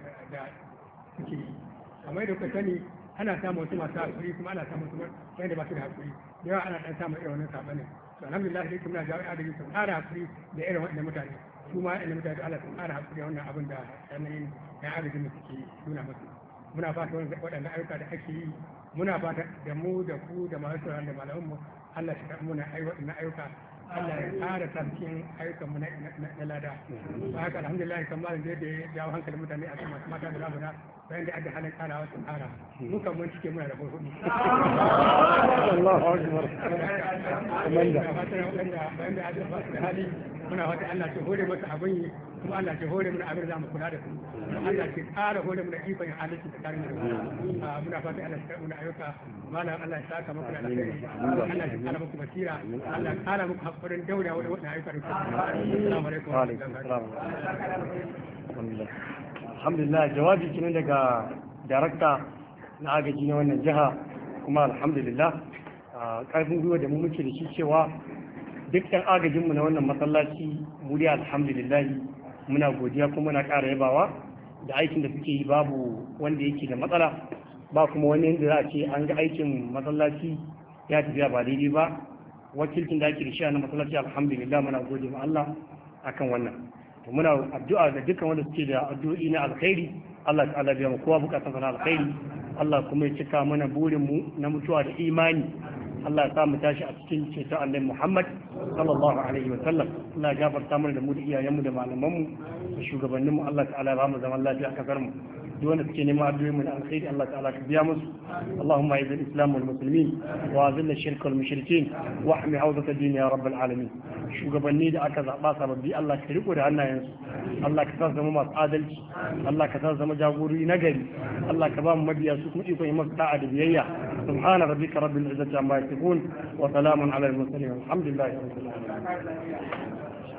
suke yi. Kamar da kuka sani ana samun wasu masu hakuri kuma ana samun wasu wanda ba su da hakuri da yawa ana ɗan samun irin wannan saɓanin. To alhamdulillah dai muna jawo adalci sun ƙara hakuri da irin waɗannan mutane, su ma waɗannan mutane Allah sun ƙara hakuri da wannan abin da yanayin yan adalcin da suke nuna musu. Muna fata waɗannan ayyuka da ake yi, muna fata da mu da ku da masu sauran da malamanmu Allah shi karɓi muna waɗannan ayyuka, Allah ya ƙara sarkin ayyukanmu na lada. Ba haka alhamdulillah kan malam da ya jawo hankalin mutane a kan masu mata da labuna bayan da aka halin ƙara wasu ƙara. Mu kan mun cike muna da hudu. Allahu Akbar. Bayan da aka basu da hali muna wata Allah ke hore masa abin yi kuma Allah ke hore mana abin da mu kula da su. Allah ke ƙara hore mana ikon yin adalci da karin da muna fata Allah ya karɓi mana ayyuka. Malam Allah ya saka muku da alheri. Allah ya ƙara muku basira. Allah ya ƙara muku hakurin daura wani wannan ayyuka da kuke. Assalamu alaikum. Wa alaikum assalam. Alhamdulillah jawabi kenan daga darakta na agaji na wannan jiha, kuma alhamdulillah ƙarfin gwiwa da mu muke da shi cewa duk ɗan agajinmu na wannan masallaci mu dai alhamdulillah muna godiya kuma muna ƙara yabawa da aikin da suke yi, babu wanda yake da matsala, ba kuma wani yadda za a ce an ga aikin masallaci ya tafiya ba daidai ba. Wakilcin da ake da shi a na masallaci alhamdulillah muna gode ma Allah akan wannan. To muna addu'a ga dukkan wanda suke da addu'o'i na alkhairi, Allah ta'ala biya mu kowa bukatun na alkhairi, Allah kuma ya cika mana burin mu na mutuwa da imani. Allah ya sa mu tashi a cikin ceton Annabi Muhammad sallallahu alaihi wa sallam. Allah ya gafarta mana da mu da iyayenmu da malamanmu da shugabanninmu. Allah ta'ala ya ba mu zaman lafiya a kasar mu. duk wanda suke neman addu'o'i mu na alkhairi Allah ta'ala ka biya musu. Allahumma a'izz al-islam wal muslimin wa azil ash-shirk wal mushrikin wa ahmi hawzat ad-din ya rabbal alamin. Shugabanni da aka zaba sababbi Allah ka riko da hannayensu, Allah ka sa zama masu adalci, Allah ka sa zama jagorori na gari, Allah ka ba mu mabiya su kuma iko yi masu da'a da biyayya. Subhana rabbika rabbil izzati amma yasifun wa salamun ala al-mursalin walhamdulillahi rabbil alamin.